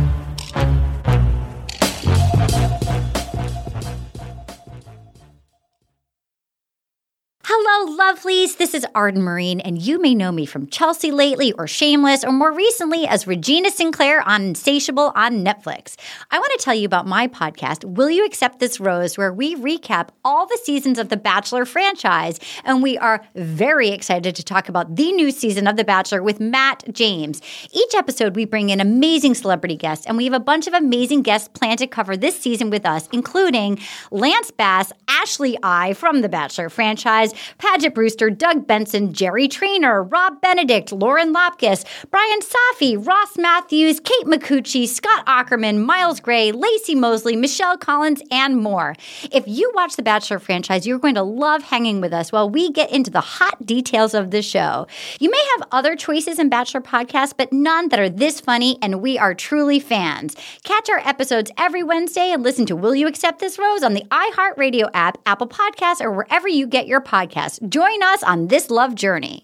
Hello, lovelies. This is Arden Marine, and you may know me from Chelsea Lately or Shameless, or more recently as Regina Sinclair on Insatiable on Netflix. I want to tell you about my podcast, Will You Accept This Rose, where we recap all the seasons of The Bachelor franchise, and we are very excited to talk about the new season of The Bachelor with Matt James. Each episode, we bring in amazing celebrity guests, and we have a bunch of amazing guests planned to cover this season with us, including Lance Bass, Ashley I from The Bachelor franchise, Paget Brewster, Doug Benson, Jerry Trainer, Rob Benedict, Lauren Lapkus, Brian Safi, Ross Matthews, Kate McCucci, Scott Ackerman, Miles Gray, Lacey Mosley, Michelle Collins, and more. If you watch The Bachelor franchise, you're going to love hanging with us while we get into the hot details of the show. You may have other choices in Bachelor podcasts, but none that are this funny, and we are truly fans. Catch our episodes every Wednesday and listen to Will You Accept This Rose on the iHeartRadio app, Apple Podcasts, or wherever you get your podcasts. Join us on this love journey.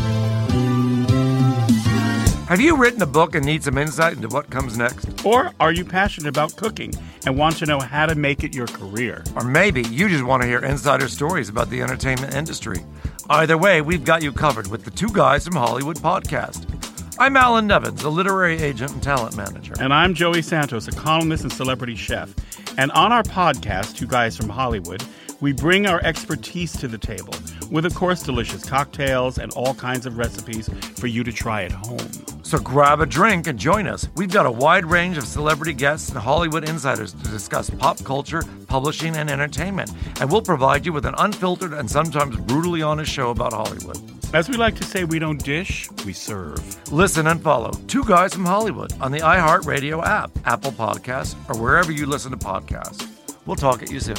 Have you written a book and need some insight into what comes next? Or are you passionate about cooking and want to know how to make it your career? Or maybe you just want to hear insider stories about the entertainment industry. Either way, we've got you covered with the Two Guys from Hollywood podcast. I'm Alan Nevins, a literary agent and talent manager. And I'm Joey Santos, a columnist and celebrity chef. And on our podcast, Two Guys from Hollywood, we bring our expertise to the table with, of course, delicious cocktails and all kinds of recipes for you to try at home. So grab a drink and join us. We've got a wide range of celebrity guests and Hollywood insiders to discuss pop culture, publishing, and entertainment. And we'll provide you with an unfiltered and sometimes brutally honest show about Hollywood. As we like to say, we don't dish, we serve. Listen and follow Two Guys from Hollywood on the iHeartRadio app, Apple Podcasts, or wherever you listen to podcasts. We'll talk at you soon.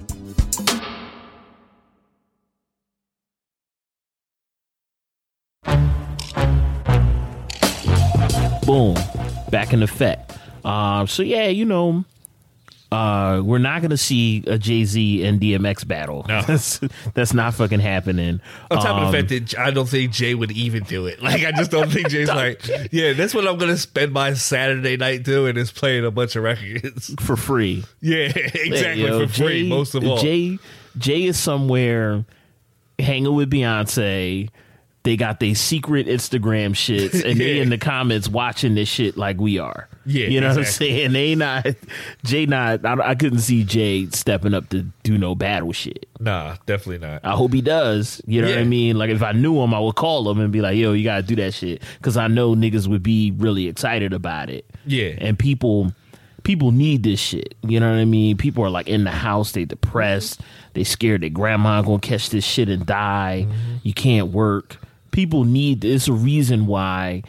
Boom, back in effect. So yeah, we're not gonna see a Jay-Z and DMX battle. No, that's not fucking happening. On top of the fact that I don't think Jay would even do it. Like, I just don't think Jay's like, yeah, that's what I'm gonna spend my Saturday night doing, is playing a bunch of records for free. Yeah, exactly, for free. Most of all, Jay is somewhere hanging with Beyonce. They got their secret Instagram shits, and they in the comments watching this shit like we are. Yeah, you know what I'm saying? I couldn't see Jay stepping up to do no battle shit. Nah, definitely not. I hope he does. You know what I mean? Like, if I knew him, I would call him and be like, yo, you gotta do that shit. Because I know niggas would be really excited about it. Yeah. And people need this shit. You know what I mean? People are like in the house, they depressed, they scared that grandma gonna catch this shit and die. Mm-hmm. You can't work. People need, it's a reason why,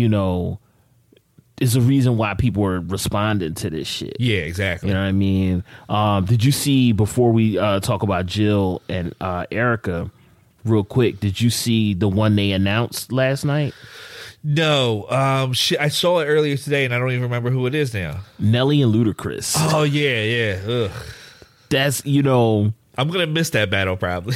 it's a reason why people are responding to this shit. Yeah, exactly. You know what I mean? Did you see, before we talk about Jill and Erica real quick, did you see the one they announced last night? No. I saw it earlier today and I don't even remember who it is now. Nelly and Ludacris. Oh, yeah. Ugh. That's, I'm going to miss that battle probably.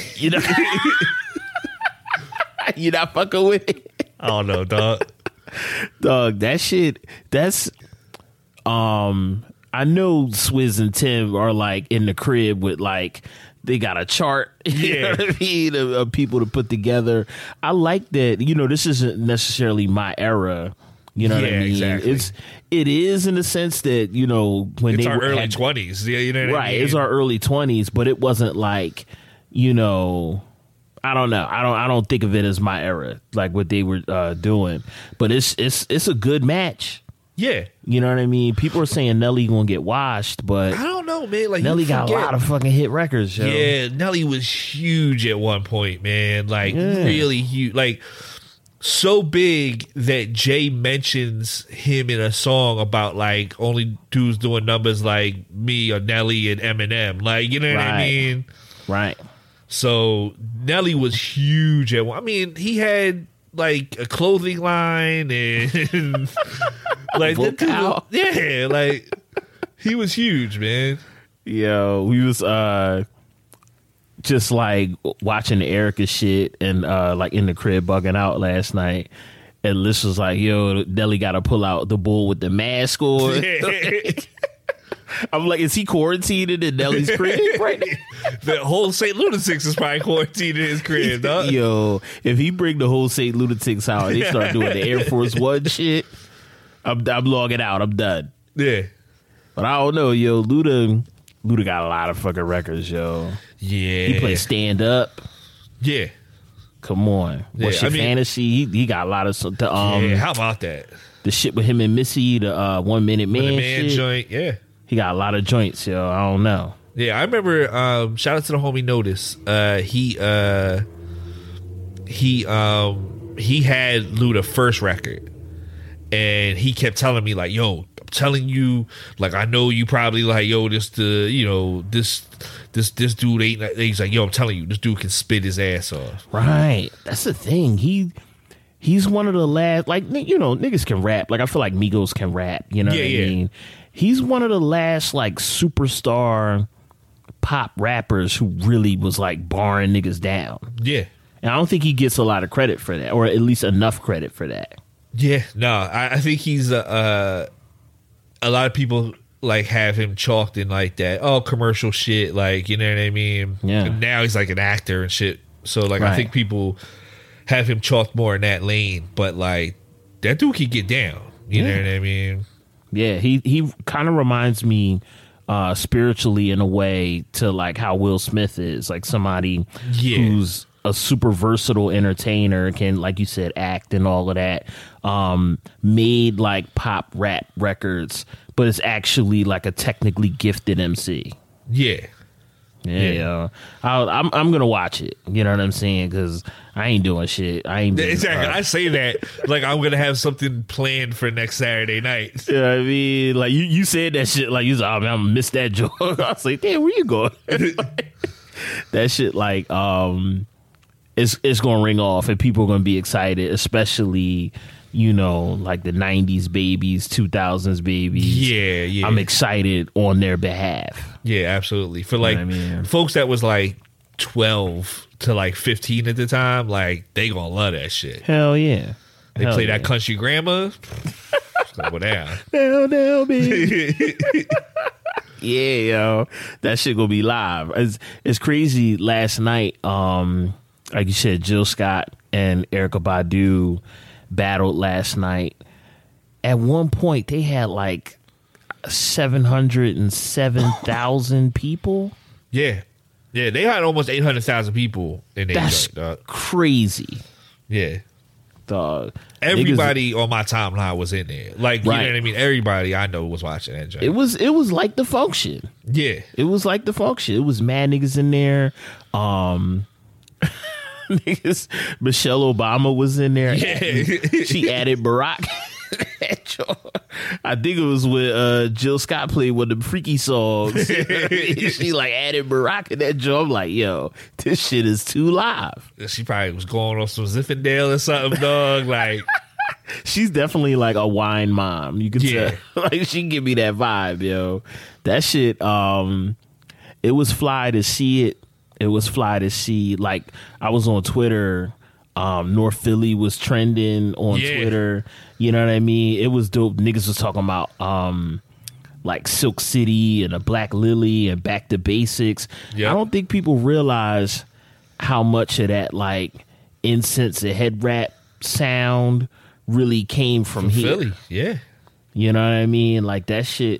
You not fucking with it? I don't know, dog. Dog, that shit, that's I know Swizz and Tim are like in the crib with like, they got a chart, you know what I mean, of people to put together. I like that, this isn't necessarily my era. You know what I mean? Exactly. It is in the sense that, when it's they our were early 20s. Yeah, you know what I mean? It's our early 20s, but it wasn't like, I don't know. I don't think of it as my era, like what they were doing. But it's a good match. Yeah. You know what I mean? People are saying Nelly gonna get washed, but I don't know, man. Like Nelly got a lot of fucking hit records, yo. Yeah, Nelly was huge at one point, man. Like really huge. Like so big that Jay mentions him in a song about like only dudes doing numbers like me or Nelly and Eminem. Like, you know what I mean? Right. So Nelly was huge at one. I mean, he had like a clothing line and like yeah, like he was huge, man. Yo, we was just like watching the Erica shit and like in the crib bugging out last night, and Liz was like, "Yo, Nelly got to pull out the bull with the mask on." I'm like, is he quarantined in Nelly's crib right now? The whole St. Lunatics is probably quarantined in his crib, dog. Yo, if he bring the whole St. Lunatics out and they start doing the Air Force One shit, I'm logging out. I'm done. Yeah. But I don't know, yo. Luda got a lot of fucking records, yo. Yeah. He plays stand up. Yeah. Come on. What's your fantasy? He got a lot of yeah, how about that? The shit with him and Missy, the 1 Minute Man, shit. Joint, yeah. He got a lot of joints, yo. I don't know. Yeah, I remember. Shout out to the homie Notice. He had Luda first record, and he kept telling me like, "Yo, I'm telling you, like I know you probably like, yo, this dude ain't." He's like, "Yo, I'm telling you, this dude can spit his ass off." Right. That's the thing. He's one of the last, like, you know, niggas can rap. Like I feel like Migos can rap. You know what I mean? He's one of the last like superstar pop rappers who really was like barring niggas down. Yeah. And I don't think he gets a lot of credit for that, or at least enough credit for that. Yeah, no, I think he's a lot of people like have him chalked in like that. Oh, commercial shit, like, you know what I mean? Yeah. And now he's like an actor and shit. So like, I think people have him chalked more in that lane. But like, that dude can get down. You know what I mean? Yeah, he kind of reminds me spiritually in a way to like how Will Smith is, like somebody who's a super versatile entertainer, can, like you said, act and all of that, made like pop rap records, but it's actually like a technically gifted MC. Yeah. I'm gonna watch it. You know what I'm saying? Because I ain't doing shit. Exactly. I say that like I'm gonna have something planned for next Saturday night. You know what I mean? Like you said that shit. Like you was, oh man, I'm gonna miss that joke. I was like, damn, where you going? That shit, like, it's gonna ring off and people are gonna be excited, especially, you know, like the 90s babies, 2000s babies. Yeah. I'm excited on their behalf. Yeah, absolutely. For like folks that was like 12 to like 15 at the time, like they gonna love that shit. Hell yeah. They play that country grandma. It's gonna go down. Down, baby. Yeah, yo. That shit gonna be live. It's crazy. Last night, like you said, Jill Scott and Erykah Badu battled last night. At one point, they had like 707,000 people. Yeah, they had almost 800,000 people in there. That's crazy. Yeah, dog. Everybody on my timeline was in there. Like, you know what I mean? Everybody I know was watching that joint. It was like the function. Yeah, it was like the function. It was mad niggas in there. Niggas, Michelle Obama was in there. Yeah. She added Barack. I think it was when Jill Scott played one of the freaky songs. She like added Barack in that joint. I'm like, yo, this shit is too live. She probably was going on some Zinfandel or something, dog. Like, she's definitely like a wine mom. You can tell. Like, she give me that vibe, yo. That shit. It was fly to see it. It was fly to see. Like, I was on Twitter. North Philly was trending on Twitter. You know what I mean? It was dope. Niggas was talking about like Silk City and a Black Lily and Back to Basics. Yep. I don't think people realize how much of that like incense and head wrap sound really came from here. Philly, yeah. You know what I mean? Like that shit.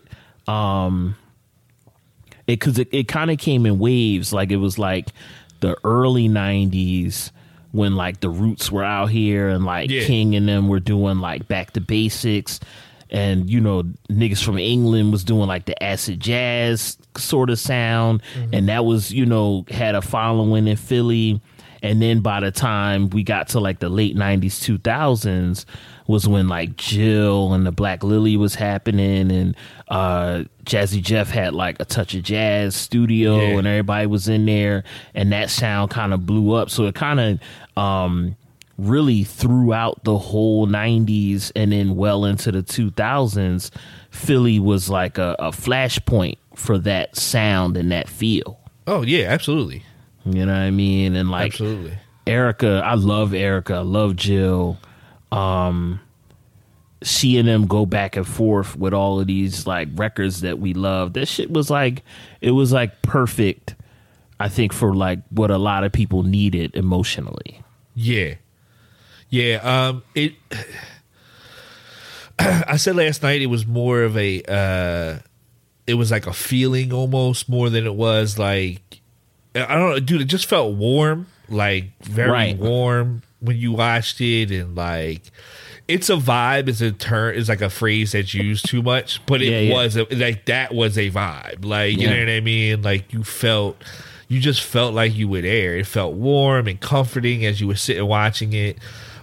Because it kind of came in waves. Like it was like the early 90s when like the Roots were out here and like King and them were doing like Back to Basics. and you know, niggas from England was doing like the acid jazz sort of sound, and that was, you know, had a following in Philly. And then by the time we got to like the late 90s, 2000s was when like Jill and the Black Lily was happening, and Jazzy Jeff had like a Touch of Jazz studio, and everybody was in there, and that sound kind of blew up. So it kind of really throughout the whole 90s and then well into the 2000s, Philly was like a flashpoint for that sound and that feel. Oh, yeah, absolutely. You know what I mean? And like absolutely. Erica, I love Erica, I love Jill. Seeing them go back and forth with all of these like records that we love, that shit was like, it was like perfect, I think, for like what a lot of people needed emotionally. Yeah. It I said last night it was more of a it was like a feeling almost more than it was like, I don't know, dude, it just felt warm, like very warm when you watched it. And like, it's a vibe is a term, is like a phrase that's used too much, but it was like, that was a vibe, like, you know what I mean? Like you just felt like you were there. It felt warm and comforting as you were sitting watching it.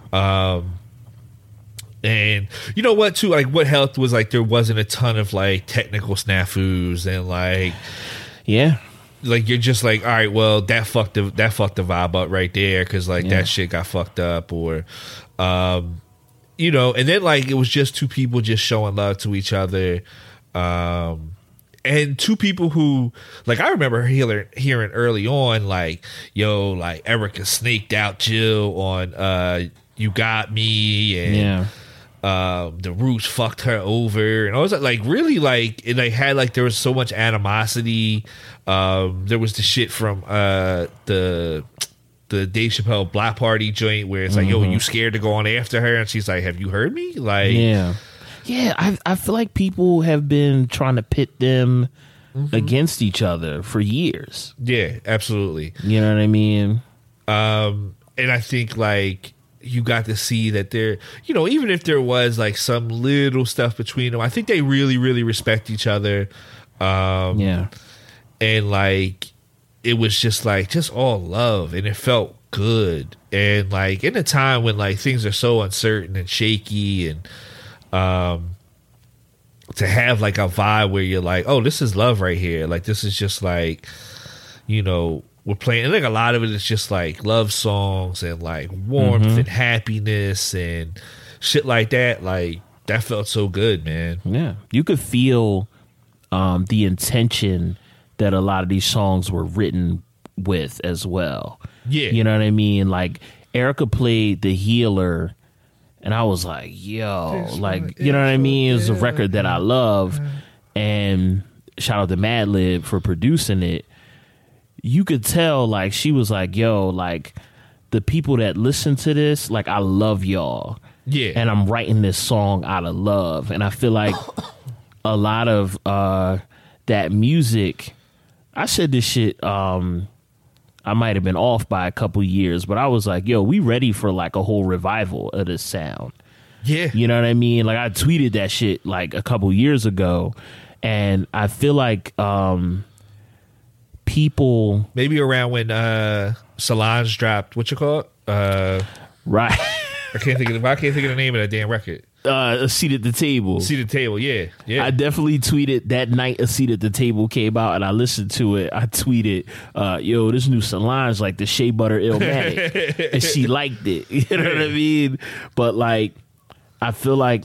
And you know what too, like what helped was like there wasn't a ton of like technical snafus and like like you're just like, all right, well that fucked the vibe up right there, because like that shit got fucked up, or you know. And then like it was just two people just showing love to each other, and two people who, like, I remember hearing early on, like, yo, like Erica snaked out Jill on You Got Me, and the Roots fucked her over, and I was like really, like, and they had like, there was so much animosity. There was the shit from the Dave Chappelle Block Party joint where it's like, yo, you scared to go on after her, and she's like, have you heard me? Like, I feel like people have been trying to pit them against each other for years. Yeah, absolutely. You know what I mean? And I think like you got to see that there, you know, even if there was like some little stuff between them, I think they really, really respect each other. And like it was just like just all love, and it felt good. And like in a time when like things are so uncertain and shaky, and to have like a vibe where you're like, oh, this is love right here. Like this is just like, you know, we're playing, and like a lot of it is just like love songs and like warmth and happiness and shit like that. Like that felt so good, man. Yeah, you could feel the intention that a lot of these songs were written with as well. Yeah, you know what I mean? Like Erica played The Healer, and I was like, yo, like, you know what I mean? It's a record that I love, and shout out to Madlib for producing it. You could tell, like, she was like, yo, like, the people that listen to this, like, I love y'all. Yeah. And I'm writing this song out of love. And I feel like a lot of that music, I said this shit, I might have been off by a couple years, but I was like, yo, we ready for, like, a whole revival of this sound. Yeah. You know what I mean? Like, I tweeted that shit, like, a couple years ago. And I feel like people, maybe around when Solange dropped what you call it, right? I can't think of the name of that damn record. A Seat at the Table. Seat at the Table, yeah. I definitely tweeted that night A Seat at the Table came out, and I listened to it. I tweeted, yo, this new Solange like the Shea Butter Illmatic, and she liked it. You know what I mean? But like, I feel like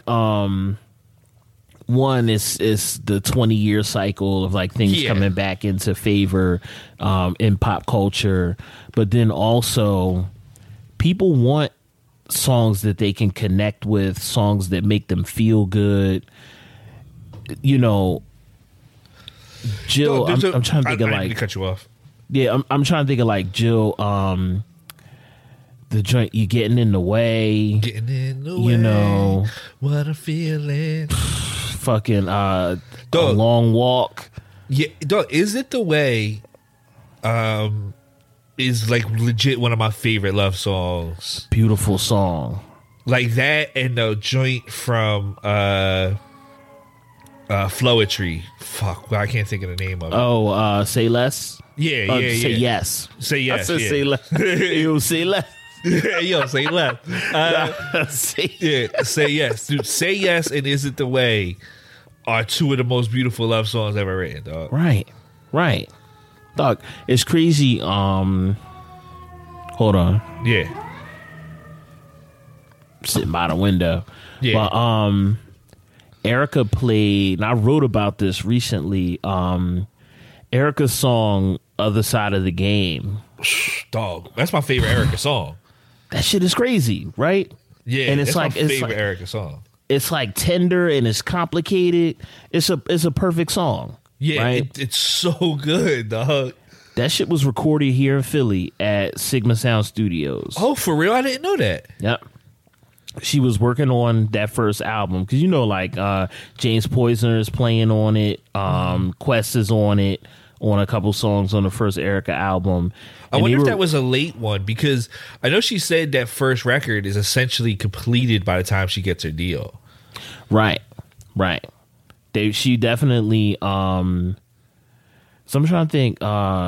one is the 20-year cycle of like things coming back into favor in pop culture, but then also people want songs that they can connect with, songs that make them feel good. You know, Jill, I'm trying to think of like, I need to cut you off. Yeah, I'm trying to think of like Jill, the joint, You Getting in the Way. You know, what a feeling. Fucking A Long Walk. Yeah, dog, Is It the Way is like legit one of my favorite love songs. Beautiful song. Like that, and the joint from Flowetry. Fuck, well, I can't think of the name of it. Oh, Say Less. Yeah. Say Yes. Say Yes. I said yeah. Say Less. You say less. Yo, Say Less. Say Yes, dude. Say Yes and Is It the Way are two of the most beautiful love songs ever written, dog. Right. Dog, it's crazy. Hold on. Yeah. Sitting by the window. Yeah. But Erica played, and I wrote about this recently. Erica's song "Other Side of the Game." Dog, that's my favorite Erica song. That shit is crazy, right? Yeah, and it's that's like my favorite Erica song. It's like tender and it's complicated. It's a perfect song. Yeah, right? It's so good, dog. That shit was recorded here in Philly at Sigma Sound Studios. Oh, for real? I didn't know that. Yep. She was working on that first album because like James Poyser is playing on it. Quest is on it on a couple songs on the first Erica album. I wonder if that was a late one because I know she said that first record is essentially completed by the time she gets her deal. Right. She definitely. So I'm trying to think.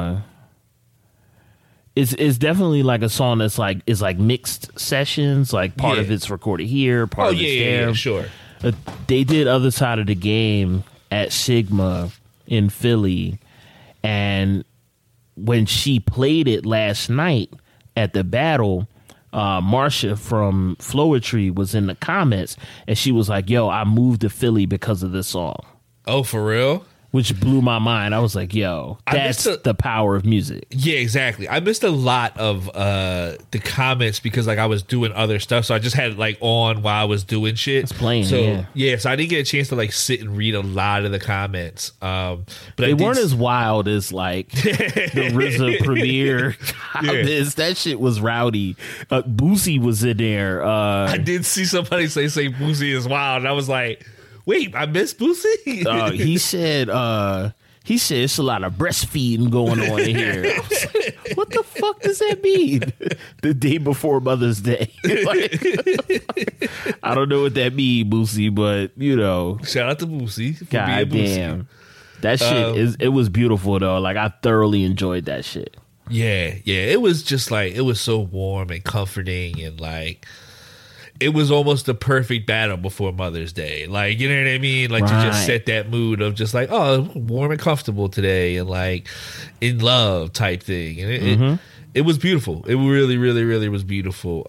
It's definitely like a song that's like is like mixed sessions. Like part of it's recorded here, part of it's there. Yeah, sure. They did Other Side of the Game at Sigma in Philly, and when she played it last night at the battle, Marsha from Flowetry was in the comments, and she was like, "Yo, I moved to Philly because of this song." Oh, for real? Which blew my mind. I was like, yo, that's the power of music. Yeah, exactly. I missed a lot of the comments because like I was doing other stuff. So I just had it like on while I was doing shit. It's playing, so so I didn't get a chance to like sit and read a lot of the comments. But they weren't as wild as like the RZA premiere comments. That shit was rowdy. Boosie was in there. I did see somebody say Boosie is wild. And I was like, wait, I missed Boosie? He said it's a lot of breastfeeding going on in here. I was like, what the fuck does that mean? The day before Mother's Day. I don't know what that means, Boosie, but you know. Shout out to Boosie. God damn. That shit it was beautiful though. Like I thoroughly enjoyed that shit. Yeah. It was just like it was so warm and comforting and like it was almost the perfect battle before Mother's Day. Like, you know what I mean? Like, to just set that mood of just like, oh, warm and comfortable today and like in love type thing. And it was beautiful. It really, really, really was beautiful.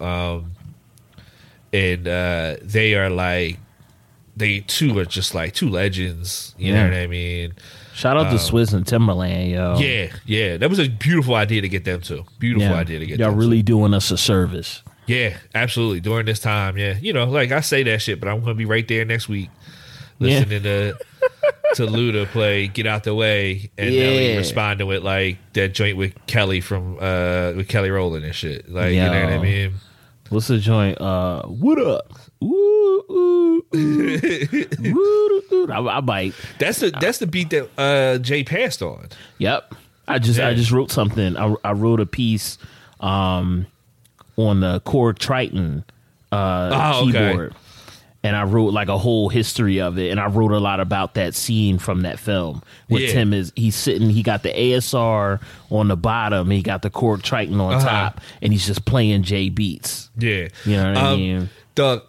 And they are like, they too are just like two legends. You know what I mean? Shout out to Swizz and Timberland, yo. Yeah. That was a beautiful idea to get them to. Beautiful idea to get them Y'all really doing us a service. Yeah, absolutely. During this time, you know, like I say that shit, but I'm going to be right there next week listening to Luda play "Get Out the Way" and Nelly responding with like that joint with Kelly from with Kelly Rowland and shit. Like, you know what I mean? What's the joint? What up? Ooh, ooh, ooh. I might. That's the beat that Jay passed on. Yep. I just wrote something. I wrote a piece. On the Korg Triton keyboard. And I wrote like a whole history of it. And I wrote a lot about that scene from that film where Tim he's sitting, he got the ASR on the bottom, he got the Korg Triton on top, and he's just playing J beats. Yeah. You know what I mean? Doug,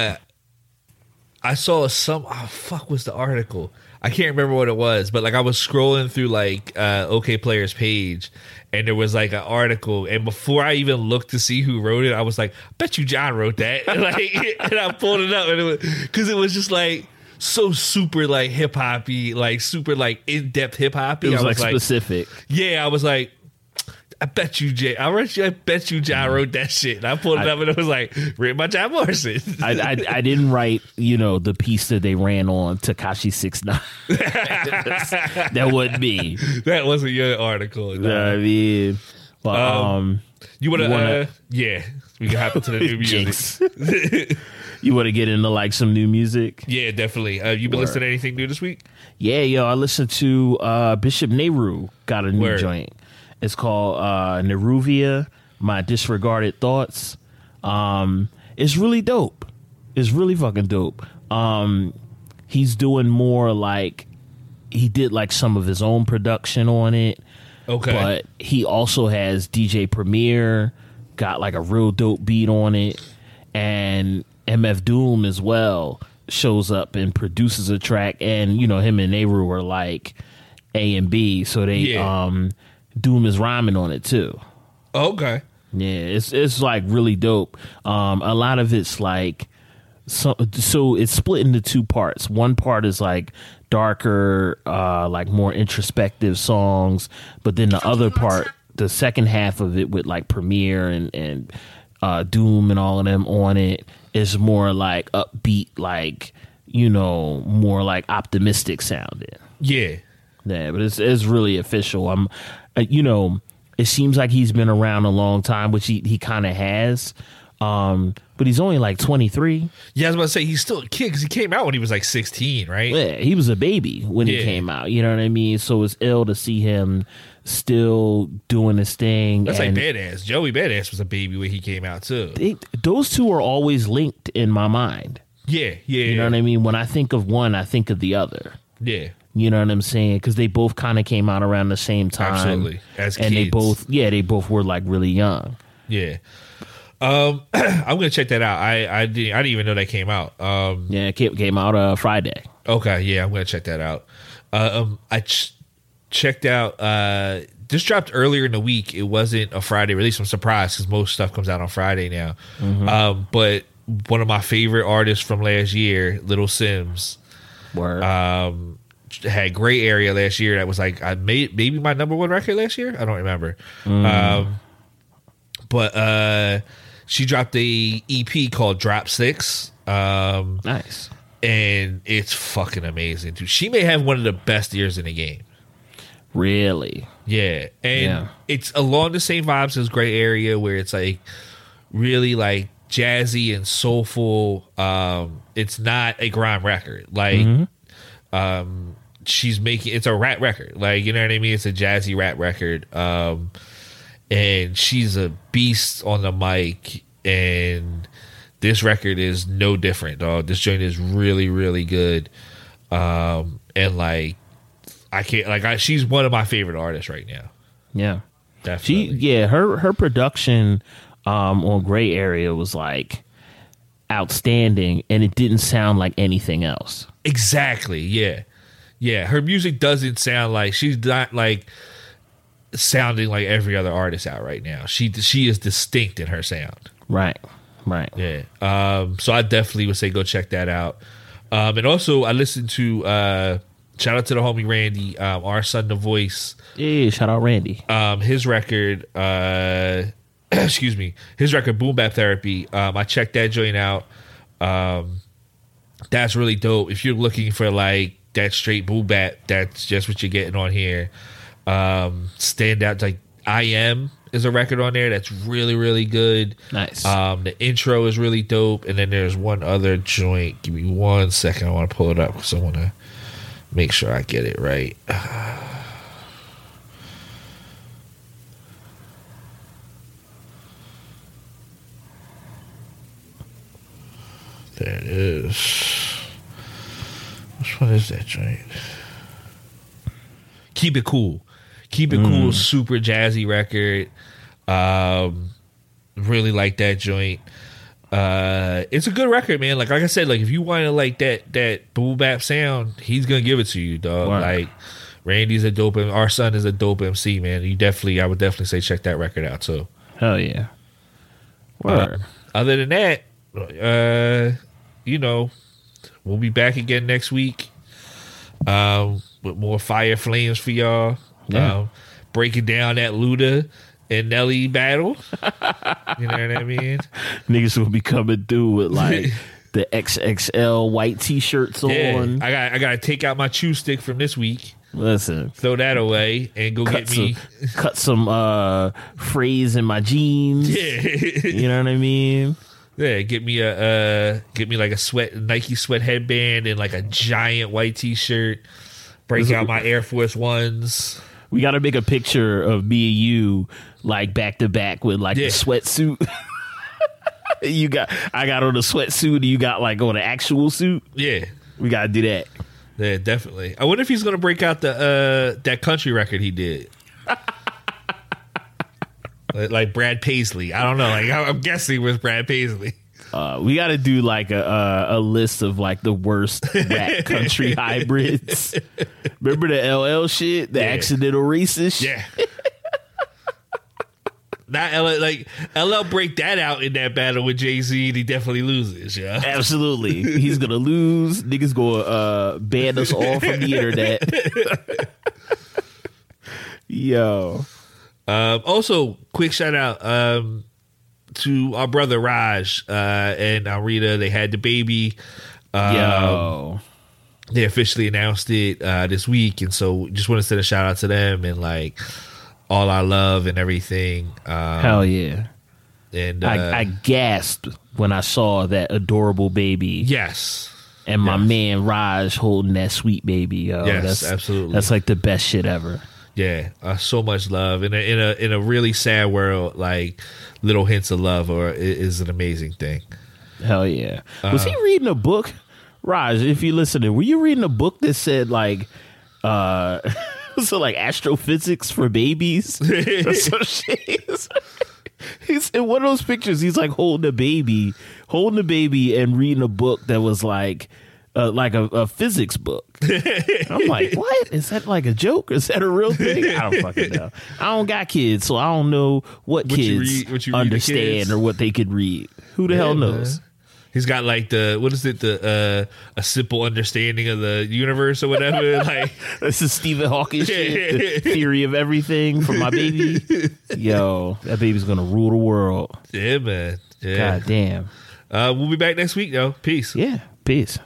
I saw fuck was the article? I can't remember what it was, but like I was scrolling through like OK Player's page and there was like an article, and before I even looked to see who wrote it, I was like, bet you John wrote that. And I pulled it up and it was because it was just like so super like hip hoppy, like super like in depth hip hoppy. It was like specific. Yeah, I was like, I bet you John wrote that shit. And I pulled it up and it was like written by John Morrison. I didn't write, you know, the piece that they ran on Tekashi 6ix9ine. That wasn't me. That wasn't your article. You know what I mean? But, you wanna we can hop into the new music. You want to get into like some new music? Yeah, definitely. You been listening to anything new this week? Yeah, I listened to Bishop Nehru got a new joint. It's called Neruvia, My Disregarded Thoughts. It's really dope. It's really fucking dope. he's doing more like he did like some of his own production on it. Okay. But he also has DJ Premier, got like a real dope beat on it, and MF Doom as well shows up and produces a track, and you know him and Nehru are like A and B, so they Doom is rhyming on it too. Okay. Yeah, it's like really dope. A lot of it's like so it's split into two parts. One part is like darker, like more introspective songs, but then the other part, the second half of it with like Premier and Doom and all of them on it is more like upbeat, like, you know, more like optimistic sounding. Yeah. Yeah, but it's really official. You know, it seems like he's been around a long time, which he kind of has. But he's only like 23. Yeah, I was about to say he's still a kid because he came out when he was like 16, right? Yeah, he was a baby when he came out. You know what I mean? So it's ill to see him still doing his thing. That's like Badass. Joey Badass was a baby when he came out too. Those two are always linked in my mind. Yeah. You know what I mean? When I think of one, I think of the other. Yeah. You know what I'm saying? Because they both kind of came out around the same time. Absolutely. As and kids. they both were like really young. Yeah. I'm gonna check that out. I didn't even know that came out. Yeah, it came out Friday. Okay, yeah, I'm gonna check that out. I checked out. This dropped earlier in the week. It wasn't a Friday release. I'm surprised because most stuff comes out on Friday now. Mm-hmm. But one of my favorite artists from last year, Little Sims, had Gray Area last year. That was like maybe my number one record last year. I don't remember. But she dropped a EP called Drop 6. Nice. And it's fucking amazing, dude. She may have one of the best ears in the game. Really? Yeah. And it's along the same vibes as Gray Area, where it's like really like jazzy and soulful. It's not a grime record. Like, she's making, it's a rap record. Like, you know what I mean? It's a jazzy rap record. And she's a beast on the mic, and this record is no different, dog. This joint is really, really good. And like, she's one of my favorite artists right now. Yeah, definitely. Her production on Gray Area was like outstanding, and it didn't sound like anything else. Exactly. Yeah. Her music doesn't sound like, she's not like sounding like every other artist out right now. She is distinct in her sound. Right. Yeah. So I definitely would say go check that out. And also I listened to shout out to the homie Randy, Our Son the Voice. Yeah, shout out Randy. His record excuse me, his record Boom Bap Therapy. I checked that joint out. That's really dope. If you're looking for like that straight boom bap, that's just what you're getting on here. Stand out, like I Am is a record on there that's really, really good. Nice. The intro is really dope, and then there's one other joint. Give me 1 second, I want to pull it up because I want to make sure I get it right. There it is. Which one is that joint? Keep It Cool. Keep It Cool, super jazzy record. Really like that joint. It's a good record, man. Like I said, like if you want to like that boom bap sound, he's gonna give it to you, dog. Wow. Like Randy's a dope, Our Son is a dope MC, man. I would definitely say check that record out too. Hell yeah. Word. Other than that, you know, we'll be back again next week with more fire flames for y'all. Yeah. Breaking down that Luda and Nelly battle. You know what I mean? Niggas will be coming through with like the XXL white t-shirts on. I gotta take out my chew stick from this week. Listen, throw that away and go cut some phrase in my jeans. Yeah. You know what I mean? Yeah, get me like a Nike sweat headband and like a giant white t-shirt. Break out my Air Force Ones. We got to make a picture of me and you like back to back with like the sweatsuit. I got on a sweatsuit and you got like on an actual suit. Yeah. We got to do that. Yeah, definitely. I wonder if he's going to break out the that country record he did. Like Brad Paisley. I don't know. Like I'm guessing with Brad Paisley. We got to do like a list of like the worst rap country hybrids. Remember the LL shit? The accidental racist shit? Yeah. Not LL, like LL break that out in that battle with Jay-Z, and he definitely loses. Yeah, absolutely. He's gonna lose. Niggas gonna ban us all from the internet. Yo. Also, quick shout out to our brother Raj and Alrita. They had the baby. Yo. They officially announced it this week, and so just want to send a shout out to them and like all our love and everything. Hell yeah. And I gasped when I saw that adorable baby. Yes. And my man Raj holding that sweet baby. Yo. Yes, absolutely. That's like the best shit ever. Yeah, so much love in a really sad world. Like little hints of love is an amazing thing. Hell yeah! Was he reading a book, Raj? If you're listening, were you reading a book that said like, so like astrophysics for babies? Or some shit? He's in one of those pictures. He's like holding a baby, and reading a book that was like a physics book. I'm like, what? Is that like a joke? Is that a real thing? I don't fucking know. I don't got kids, so I don't know what kids understand or what they could read. Who the hell knows? Man. He's got like a simple understanding of the universe or whatever. Like this is Stephen Hawking shit, the theory of everything for my baby. Yo, that baby's gonna rule the world. Yeah, man. Yeah. God damn. We'll be back next week, though. Peace. Yeah, peace.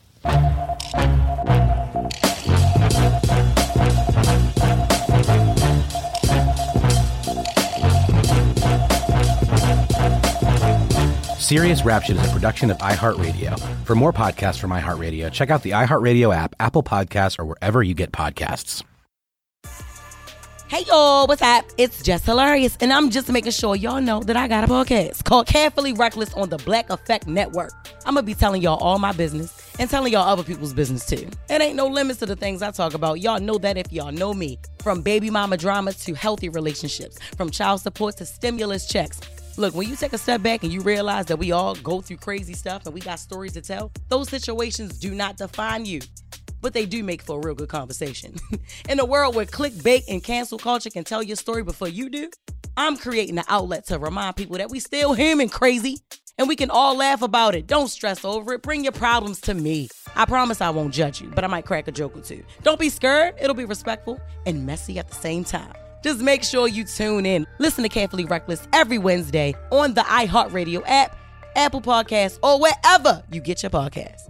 Serious Rap Shit is a production of iHeartRadio. For more podcasts from iHeartRadio, check out the iHeartRadio app, Apple Podcasts, or wherever you get podcasts. Hey, y'all, what's up? It's Jess Hilarious, and I'm just making sure y'all know that I got a podcast called Carefully Reckless on the Black Effect Network. I'm going to be telling y'all all my business and telling y'all other people's business, too. It ain't no limits to the things I talk about. Y'all know that if y'all know me. From baby mama drama to healthy relationships, from child support to stimulus checks. Look, when you take a step back and you realize that we all go through crazy stuff and we got stories to tell, those situations do not define you. But they do make for a real good conversation. In a world where clickbait and cancel culture can tell your story before you do, I'm creating an outlet to remind people that we still human crazy and we can all laugh about it. Don't stress over it. Bring your problems to me. I promise I won't judge you, but I might crack a joke or two. Don't be scared. It'll be respectful and messy at the same time. Just make sure you tune in. Listen to Carefully Reckless every Wednesday on the iHeartRadio app, Apple Podcasts, or wherever you get your podcasts.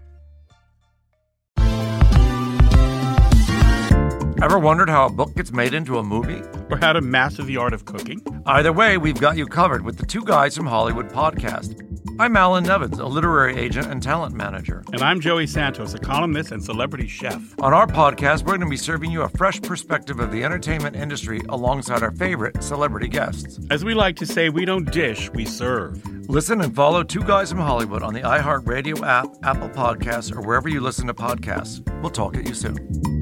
Ever wondered how a book gets made into a movie? Or how to master the art of cooking? Either way, we've got you covered with the Two Guys from Hollywood podcast. I'm Alan Nevins, a literary agent and talent manager. And I'm Joey Santos, a columnist and celebrity chef. On our podcast, we're going to be serving you a fresh perspective of the entertainment industry alongside our favorite celebrity guests. As we like to say, we don't dish, we serve. Listen and follow Two Guys from Hollywood on the iHeartRadio app, Apple Podcasts, or wherever you listen to podcasts. We'll talk at you soon.